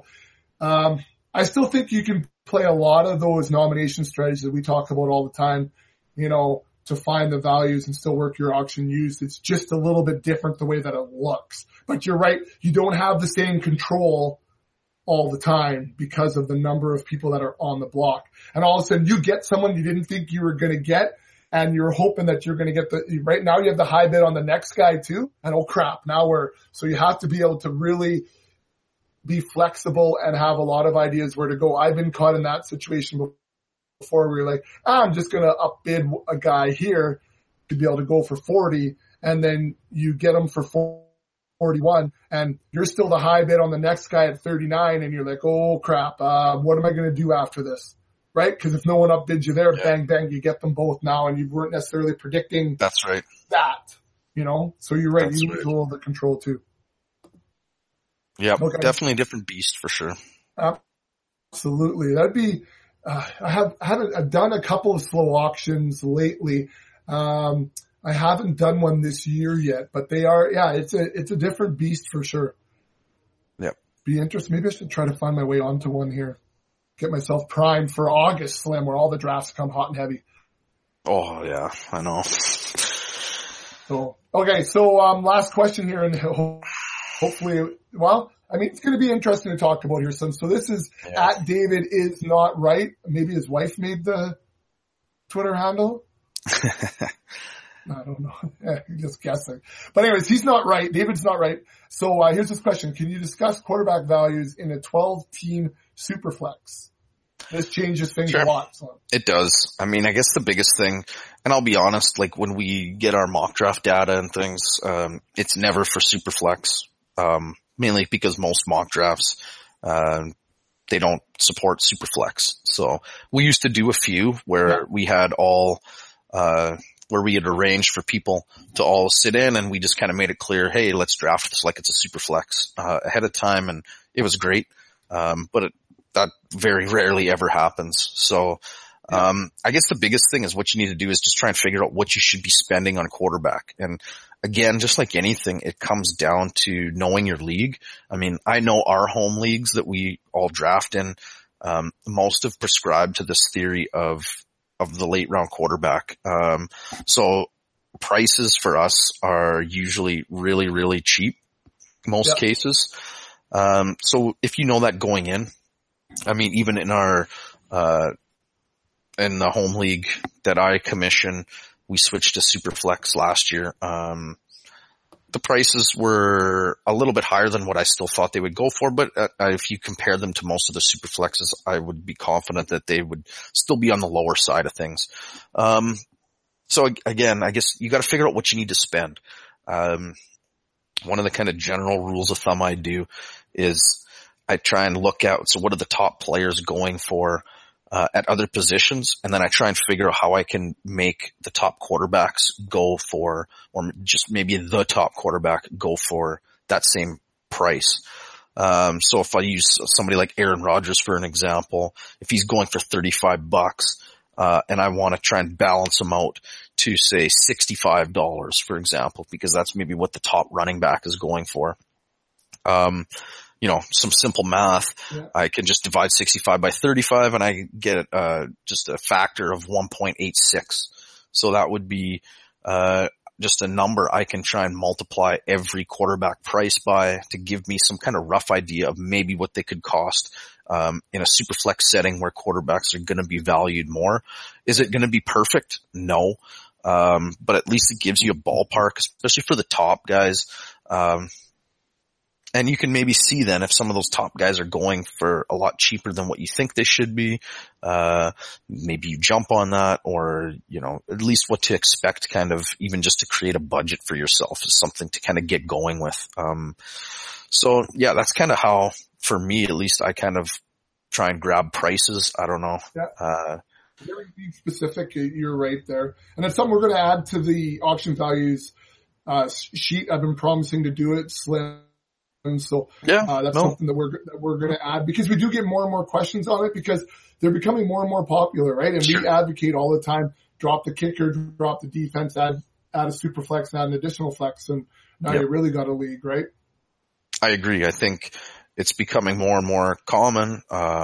Speaker 3: I still think you can play a lot of those nomination strategies that we talk about all the time, to find the values and still work your auction use. It's just a little bit different the way that it looks. But you're right. You don't have the same control all the time because of the number of people that are on the block. And all of a sudden you get someone you didn't think you were going to get, and you're hoping that you're going to get right now you have the high bid on the next guy too. And oh crap, so you have to be able to really be flexible and have a lot of ideas where to go. I've been caught in that situation before where you're like, I'm just going to upbid a guy here to be able to go for 40. And then you get him for 41 and you're still the high bid on the next guy at 39. And you're like, oh crap. What am I going to do after this? Right? Cause if no one upbids you there, bang, bang, you get them both now and you weren't necessarily predicting
Speaker 5: that's right.
Speaker 3: that, so you're right. You lose a little bit of control too.
Speaker 5: Yeah, definitely a different beast for sure.
Speaker 3: Absolutely. That'd be, I've done a couple of slow auctions lately. I haven't done one this year yet, but they are, it's a different beast for sure.
Speaker 5: Yep.
Speaker 3: Be interesting. Maybe I should try to find my way onto one here. Get myself primed for August Slim where all the drafts come hot and heavy.
Speaker 5: Oh yeah, I know.
Speaker 3: So, okay. So, last question here and hopefully, it's going to be interesting to talk about here. So this is at David is not right. Maybe his wife made the Twitter handle. I don't know. Just guessing. But anyways, he's not right. David's not right. So here's his question. Can you discuss quarterback values in a 12-team superflex? This changes things a lot. So.
Speaker 5: It does. I guess the biggest thing, and I'll be honest, like when we get our mock draft data and things, it's never for superflex. Mainly because most mock drafts, they don't support superflex. So we used to do a few where we had where we had arranged for people to all sit in and we just kind of made it clear, hey, let's draft this like it's a superflex, ahead of time. And it was great. But that very rarely ever happens. So, I guess the biggest thing is what you need to do is just try and figure out what you should be spending on quarterback. And again, just like anything, it comes down to knowing your league. I know our home leagues that we all draft in, most have prescribed to this theory of the late round quarterback. So prices for us are usually really, really cheap, most cases. So if you know that going in, even in our, in the home league that I commission, we switched to Superflex last year. The prices were a little bit higher than what I still thought they would go for, but if you compare them to most of the Superflexes, I would be confident that they would still be on the lower side of things. So again, I guess you got to figure out what you need to spend. One of the kind of general rules of thumb I do is I try and look out. So what are the top players going for at other positions? And then I try and figure out how I can make the top quarterbacks go for, or just maybe the top quarterback go for that same price. So if I use somebody like Aaron Rodgers for an example, if he's going for $35, and I want to try and balance them out to say $65, for example, because that's maybe what the top running back is going for. Some simple math. Yeah. I can just divide 65 by 35 and I get, just a factor of 1.86. So that would be, just a number I can try and multiply every quarterback price by to give me some kind of rough idea of maybe what they could cost, in a super flex setting where quarterbacks are going to be valued more. Is it going to be perfect? No. But at least it gives you a ballpark, especially for the top guys. And you can maybe see then if some of those top guys are going for a lot cheaper than what you think they should be, maybe you jump on that, or, at least what to expect, kind of even just to create a budget for yourself is something to kind of get going with. So yeah, that's kind of how, for me at least, I kind of try and grab prices. I don't know.
Speaker 3: Yeah. Very specific. You're right there. And it's something we're going to add to the auction values, sheet. I've been promising to do it, Slim. So that's something that we're going to add, because we do get more and more questions on it because they're becoming more and more popular, right? And we advocate all the time, drop the kicker, drop the defense, add a super flex, add an additional flex, and now you really got a league, right?
Speaker 5: I agree. I think it's becoming more and more common.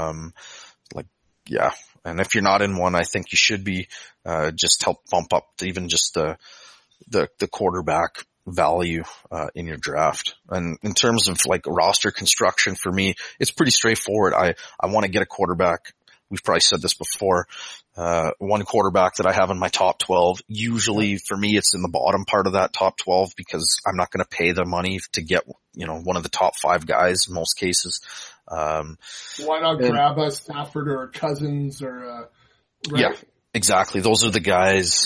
Speaker 5: And if you're not in one, I think you should be, just help bump up to even just the quarterback value in your draft. And in terms of like roster construction, for me, it's pretty straightforward. I want to get a quarterback. We've probably said this before. One quarterback that I have in my top 12, usually for me it's in the bottom part of that top 12 because I'm not going to pay the money to get, one of the top 5 guys in most cases.
Speaker 3: Why not grab a Stafford or a Cousins or right?
Speaker 5: Yeah, exactly. Those are the guys,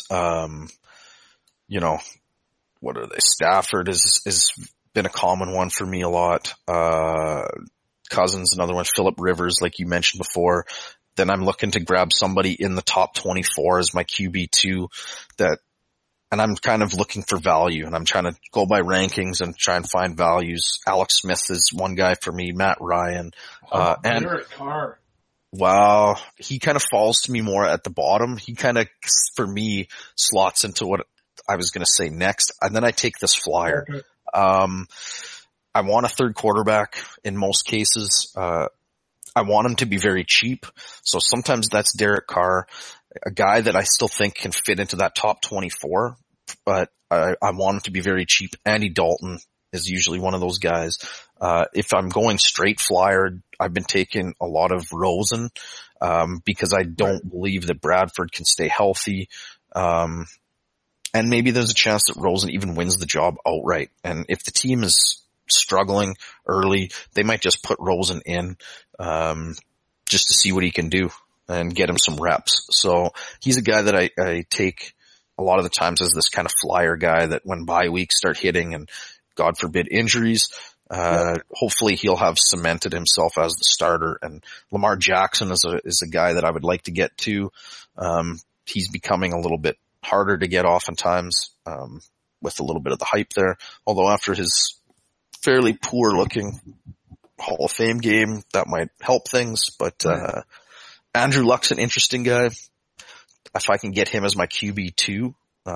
Speaker 5: what are they? Stafford is been a common one for me a lot. Cousins, another one. Phillip Rivers, like you mentioned before. Then I'm looking to grab somebody in the top 24 as my QB2 and I'm kind of looking for value, and I'm trying to go by rankings and try and find values. Alex Smith is one guy for me, Matt Ryan,
Speaker 3: and Derek Carr.
Speaker 5: Wow. He kind of falls to me more at the bottom. He kind of, for me, slots into what I was going to say next, and then I take this flyer. Okay. I want a third quarterback in most cases. I want him to be very cheap. So sometimes that's Derek Carr, a guy that I still think can fit into that top 24, but I want him to be very cheap. Andy Dalton is usually one of those guys. If I'm going straight flyer, I've been taking a lot of Rosen, because I don't believe that Bradford can stay healthy. And maybe there's a chance that Rosen even wins the job outright. And if the team is struggling early, they might just put Rosen in, just to see what he can do and get him some reps. So he's a guy that I take a lot of the times as this kind of flyer guy that when bye weeks start hitting and God forbid injuries, hopefully he'll have cemented himself as the starter. And Lamar Jackson is a guy that I would like to get to. He's becoming a little bit harder to get oftentimes, with a little bit of the hype there. Although after his fairly poor looking Hall of Fame game, that might help things. But, Andrew Luck's an interesting guy. If I can get him as my QB2,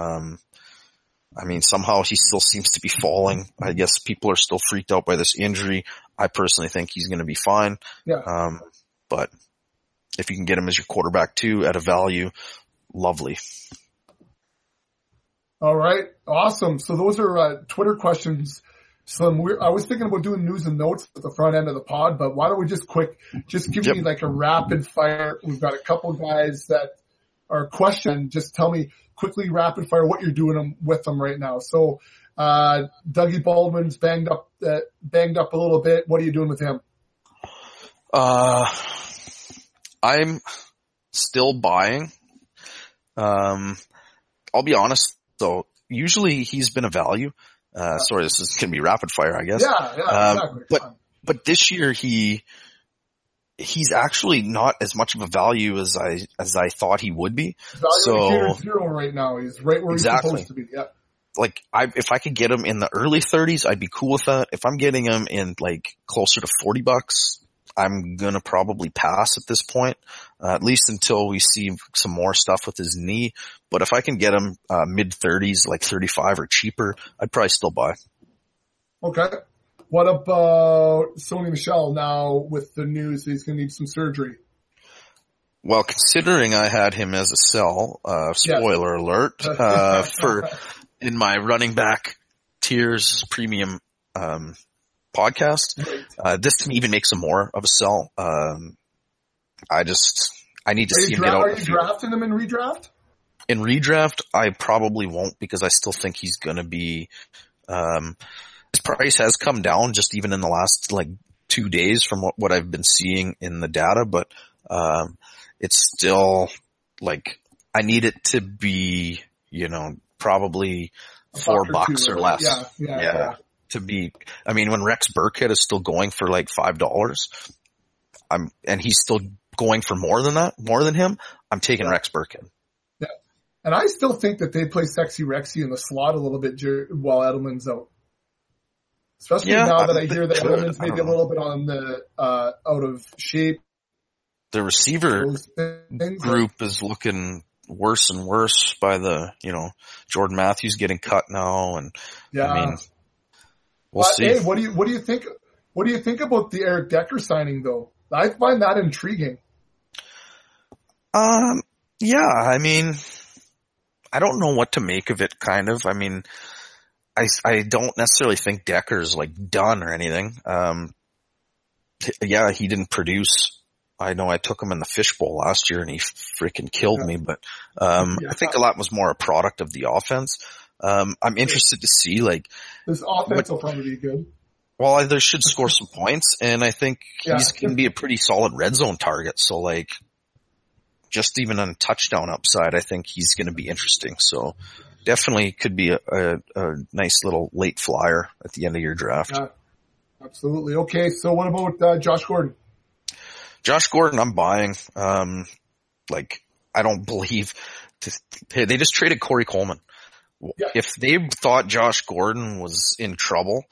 Speaker 5: somehow he still seems to be falling. I guess people are still freaked out by this injury. I personally think he's going to be fine.
Speaker 3: Yeah.
Speaker 5: But if you can get him as your quarterback 2 at a value, lovely.
Speaker 3: All right. Awesome. So those are Twitter questions. Slim, I was thinking about doing news and notes at the front end of the pod, but why don't we just give me like a rapid fire. We've got a couple guys that are questioned. Just tell me quickly, rapid fire, what you're doing with them right now. So, Dougie Baldwin's banged up a little bit. What are you doing with him?
Speaker 5: I'm still buying. I'll be honest though. Usually he's been a value. Sorry, this is going to be rapid fire, I guess.
Speaker 3: Yeah, exactly.
Speaker 5: But this year he's actually not as much of a value as I thought he would be.
Speaker 3: Value indicator 0 right now. He's right where he's supposed to be. Yeah.
Speaker 5: Like if I could get him in the early 30s, I'd be cool with that. If I'm getting him in like closer to $40, I'm going to probably pass at this point, at least until we see some more stuff with his knee. But if I can get him mid-30s, like 35 or cheaper, I'd probably still buy.
Speaker 3: Okay. What about Sony Michel now with the news that he's going to need some surgery?
Speaker 5: Well, considering I had him as a sell, spoiler alert, for in my running back tiers premium podcast, this to me even makes him more of a sell. I need to see him get out.
Speaker 3: Are you drafting him in redraft?
Speaker 5: In redraft, I probably won't because I still think he's going to be. His price has come down just even in the last like 2 days from what I've been seeing in the data, but it's still like I need it to be, probably $4 or less. Yeah. To be, I mean, when Rex Burkhead is still going for like $5, and he's still going for more than him, I'm taking Rex Burkhead.
Speaker 3: Yeah. And I still think that they play Sexy Rexy in the slot a little bit while Edelman's out. Especially now that I hear that Edelman's maybe a little bit on the, out of shape.
Speaker 5: The receiver group is looking worse and worse by the, Jordan Matthews getting cut now. And I mean, we'll see.
Speaker 3: Hey, what do you think? What do you think about the Eric Decker signing though? I find that intriguing.
Speaker 5: Yeah, I mean, I don't know what to make of it kind of. I mean, I don't necessarily think Decker's like done or anything. Yeah, he didn't produce. I know I took him in the fishbowl last year and he freaking killed me, but, I think a lot was more a product of the offense. I'm interested to see like.
Speaker 3: This offense will probably be good.
Speaker 5: Well, they should score some points and I think he's going to be a pretty solid red zone target. So like, just even on touchdown upside, I think he's going to be interesting. So definitely could be a nice little late flyer at the end of your draft.
Speaker 3: Yeah, absolutely. Okay. So what about, Josh Gordon?
Speaker 5: Josh Gordon, I'm buying. I don't believe they just traded Corey Coleman. Yeah. If they thought Josh Gordon was in trouble,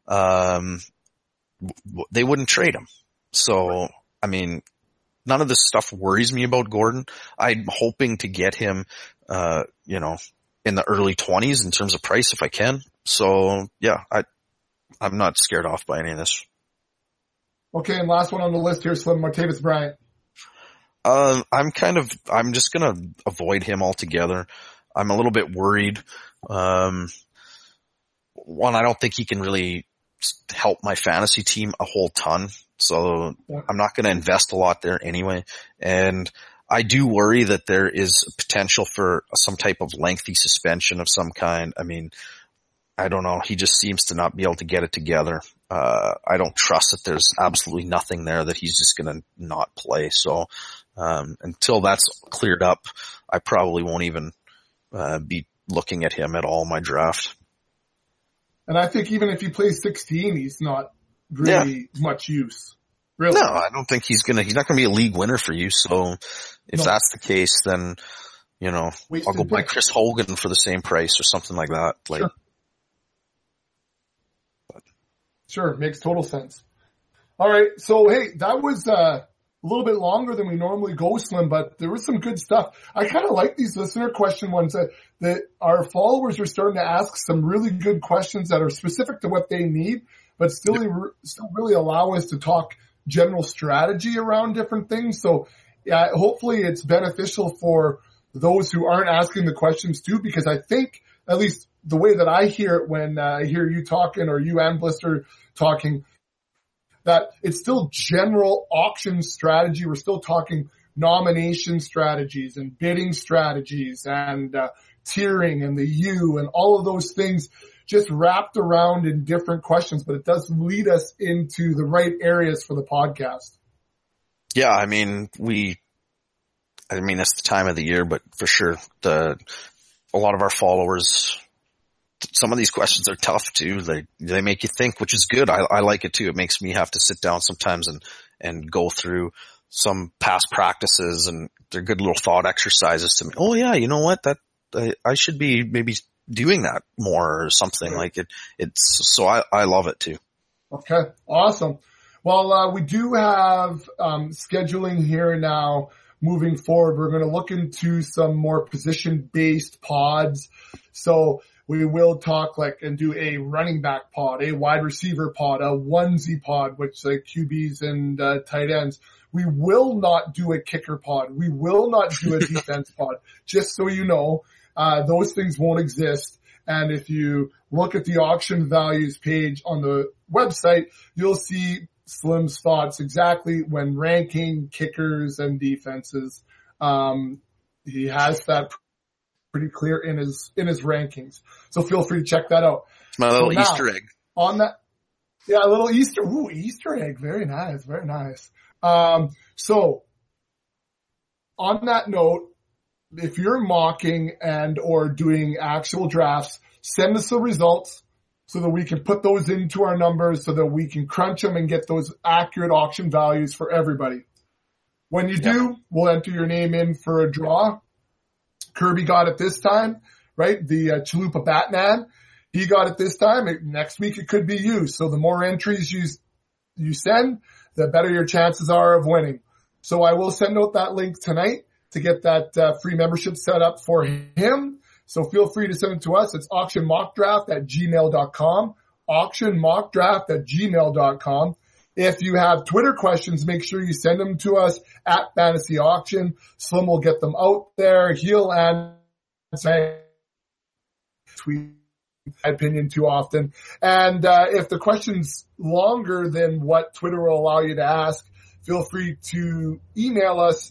Speaker 5: they wouldn't trade him. So, I mean, none of this stuff worries me about Gordon. I'm hoping to get him, in the early 20s in terms of price if I can. So yeah, I'm not scared off by any of this.
Speaker 3: Okay, and last one on the list here, Slim, Martavis Bryant.
Speaker 5: I'm just gonna avoid him altogether. I'm a little bit worried. One, I don't think he can really help my fantasy team a whole ton. So I'm not gonna invest a lot there anyway. And I do worry that there is a potential for some type of lengthy suspension of some kind. I mean, I don't know. He just seems to not be able to get it together. I don't trust that there's absolutely nothing there that he's just going to not play. So, until that's cleared up, I probably won't even, be looking at him at all in my draft.
Speaker 3: And I think even if he plays 16, he's not really much use. Really?
Speaker 5: No, I don't think he's not going to be a league winner for you. So if that's the case, then, I'll go buy Chris Hogan for the same price or something like that.
Speaker 3: Sure, makes total sense. All right, so hey, that was a little bit longer than we normally go, Slim, but there was some good stuff. I kind of like these listener question ones that our followers are starting to ask some really good questions that are specific to what they need, but still really allow us to talk general strategy around different things. So yeah, hopefully it's beneficial for those who aren't asking the questions too, because I think at least the way that I hear it when I hear you talking or you and Blister talking, that it's still general auction strategy. We're still talking nomination strategies and bidding strategies and tiering and the U and all of those things just wrapped around in different questions, but it does lead us into the right areas for the podcast.
Speaker 5: Yeah, I mean, it's the time of the year, but for sure, a lot of our followers, some of these questions are tough too. They make you think, which is good. I like it too. It makes me have to sit down sometimes and go through some past practices, and they're good little thought exercises to me. Oh yeah, you know what? I should be maybe doing that more or something like it. So I love it too.
Speaker 3: Okay. Awesome. Well, we do have scheduling here now moving forward. We're going to look into some more position-based pods. So we will talk and do a running back pod, a wide receiver pod, a onesie pod, which like QBs and tight ends. We will not do a kicker pod. We will not do a defense pod. Just so you know, those things won't exist. And if you look at the auction values page on the website, you'll see Slim's thoughts exactly when ranking kickers and defenses. He has that pretty clear in his rankings. So feel free to check that out.
Speaker 5: It's my little Easter egg.
Speaker 3: On that, yeah, a little Easter egg. Very nice, very nice. So on that note, if you're mocking and or doing actual drafts, send us the results so that we can put those into our numbers so that we can crunch them and get those accurate auction values for everybody. When you do, we'll enter your name in for a draw. Kirby got it this time, right? The Chalupa Batman, he got it this time. Next week it could be you. So the more entries you send, the better your chances are of winning. So I will send out that link tonight to get that free membership set up for him. So feel free to send it to us. It's auctionmockdraft@gmail.com. auctionmockdraft@gmail.com. If you have Twitter questions, make sure you send them to us at Fantasy Auction. Slim will get them out there. He'll answer tweet my opinion too often. And if the question's longer than what Twitter will allow you to ask, feel free to email us,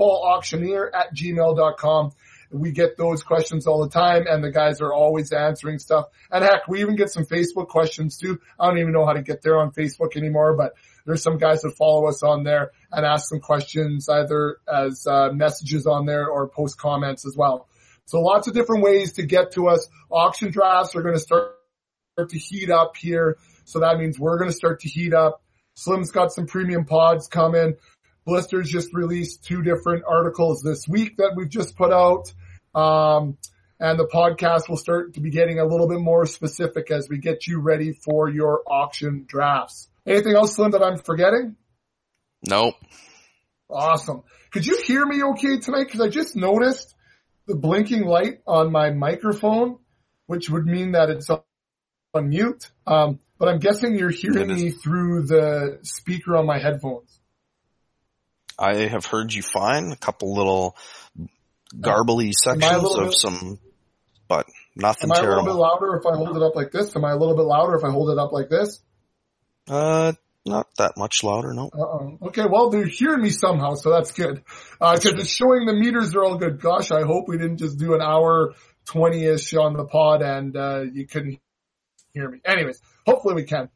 Speaker 3: footballauctioneer@gmail.com. We get those questions all the time, and the guys are always answering stuff. And heck, we even get some Facebook questions too. I don't even know how to get there on Facebook anymore, but there's some guys that follow us on there and ask some questions either as messages on there or post comments as well. So lots of different ways to get to us. Auction drafts are going to start to heat up here. So that means we're going to start to heat up. Slim's got some premium pods coming. Blisters just released 2 different articles this week that we've just put out. And the podcast will start to be getting a little bit more specific as we get you ready for your auction drafts. Anything else, Slim, that I'm forgetting?
Speaker 5: Nope.
Speaker 3: Awesome. Could you hear me okay tonight? Because I just noticed the blinking light on my microphone, which would mean that it's on mute. But I'm guessing you're hearing me through the speaker on my headphones.
Speaker 5: I have heard you fine. A couple little garbly sections of some, but nothing terrible.
Speaker 3: Am I a little bit louder if I hold it up like this? Am I a little bit louder if I hold it up like this?
Speaker 5: Not that much louder, no.
Speaker 3: Okay, well, they're hearing me somehow, so that's good. Cause it's showing the meters are all good. Gosh, I hope we didn't just do an hour 20-ish on the pod and, you couldn't hear me. Anyways, hopefully we can.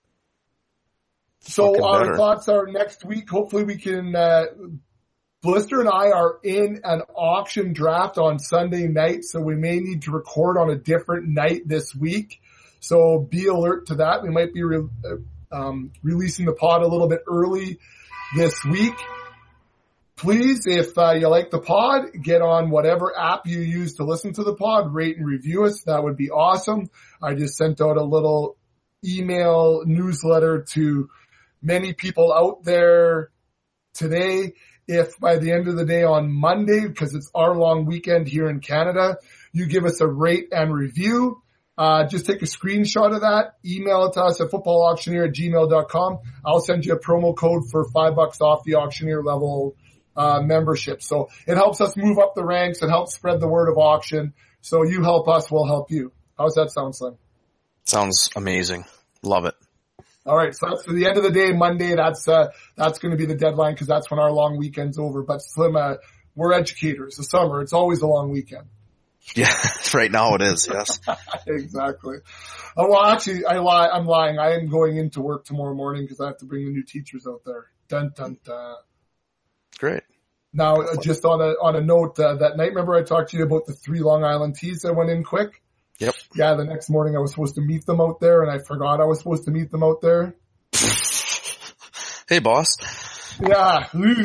Speaker 3: So our thoughts are next week. Hopefully we can, Blister and I are in an auction draft on Sunday night, so we may need to record on a different night this week. So be alert to that. We might be releasing the pod a little bit early this week. Please, if you like the pod, get on whatever app you use to listen to the pod, rate and review us. That would be awesome. I just sent out a little email newsletter to many people out there today. If by the end of the day on Monday, because it's our long weekend here in Canada, you give us a rate and review, just take a screenshot of that, email it to us at footballauctioneer@gmail.com. I'll send you a promo code for $5 off the auctioneer level membership. So it helps us move up the ranks. It helps spread the word of auction. So you help us, we'll help you. How's that sound, Slim?
Speaker 5: Sounds amazing. Love it.
Speaker 3: All right. So that's for the end of the day, Monday. That's going to be the deadline because that's when our long weekend's over. But Slim, we're educators. The summer, it's always a long weekend.
Speaker 5: Yeah. Right now it is. Yes.
Speaker 3: Exactly. Well, actually, I'm lying. I am going into work tomorrow morning because I have to bring the new teachers out there. Dun, dun, dun.
Speaker 5: Great.
Speaker 3: Now, just on a note, that night, remember I talked to you about the 3 Long Island teas that went in quick?
Speaker 5: Yep.
Speaker 3: Yeah, the next morning I was supposed to meet them out there, and I forgot I was supposed to meet them out there.
Speaker 5: Hey, boss.
Speaker 3: Yeah.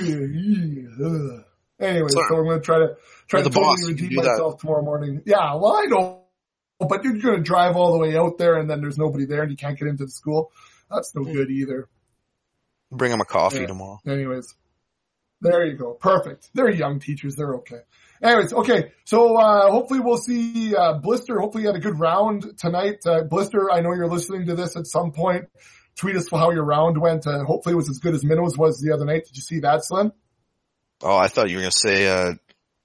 Speaker 3: Anyway, so I'm going to try to totally redeem myself tomorrow morning. Yeah, well, I know, but you're going to drive all the way out there, and then there's nobody there, and you can't get into the school. That's no good either.
Speaker 5: Bring them a coffee tomorrow.
Speaker 3: Anyways, there you go. Perfect. They're young teachers. They're okay. Anyways, okay. So, hopefully we'll see, Blister. Hopefully you had a good round tonight. Blister, I know you're listening to this at some point. Tweet us how your round went. Hopefully it was as good as Minnows was the other night. Did you see that, Slim?
Speaker 5: Oh, I thought you were going to say,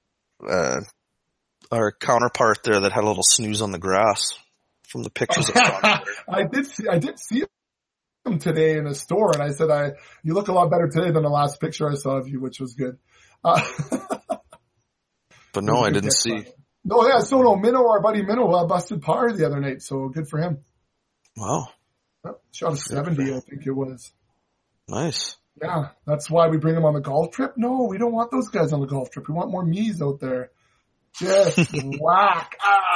Speaker 5: our counterpart there that had a little snooze on the grass from the pictures of
Speaker 3: I did see him today in the store, and I said, you look a lot better today than the last picture I saw of you, which was good.
Speaker 5: But no, I didn't see.
Speaker 3: No, yeah, so no, Minnow, our buddy Minnow, busted par the other night, so good for him.
Speaker 5: Wow.
Speaker 3: Shot a 70, I think it was.
Speaker 5: Nice.
Speaker 3: Yeah, that's why we bring him on the golf trip. No, we don't want those guys on the golf trip. We want more me's out there. Just whack,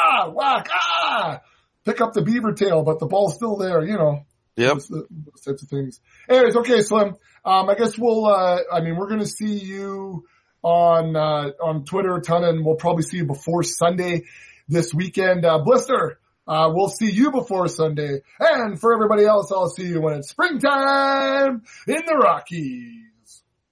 Speaker 3: pick up the beaver tail, but the ball's still there, you know.
Speaker 5: Yep.
Speaker 3: Those types of things. Anyways, okay, Slim. I guess we'll, we're going to see you on Twitter a ton, and we'll probably see you before Sunday this weekend. Blister, we'll see you before Sunday. And for everybody else, I'll see you when it's springtime in the Rockies.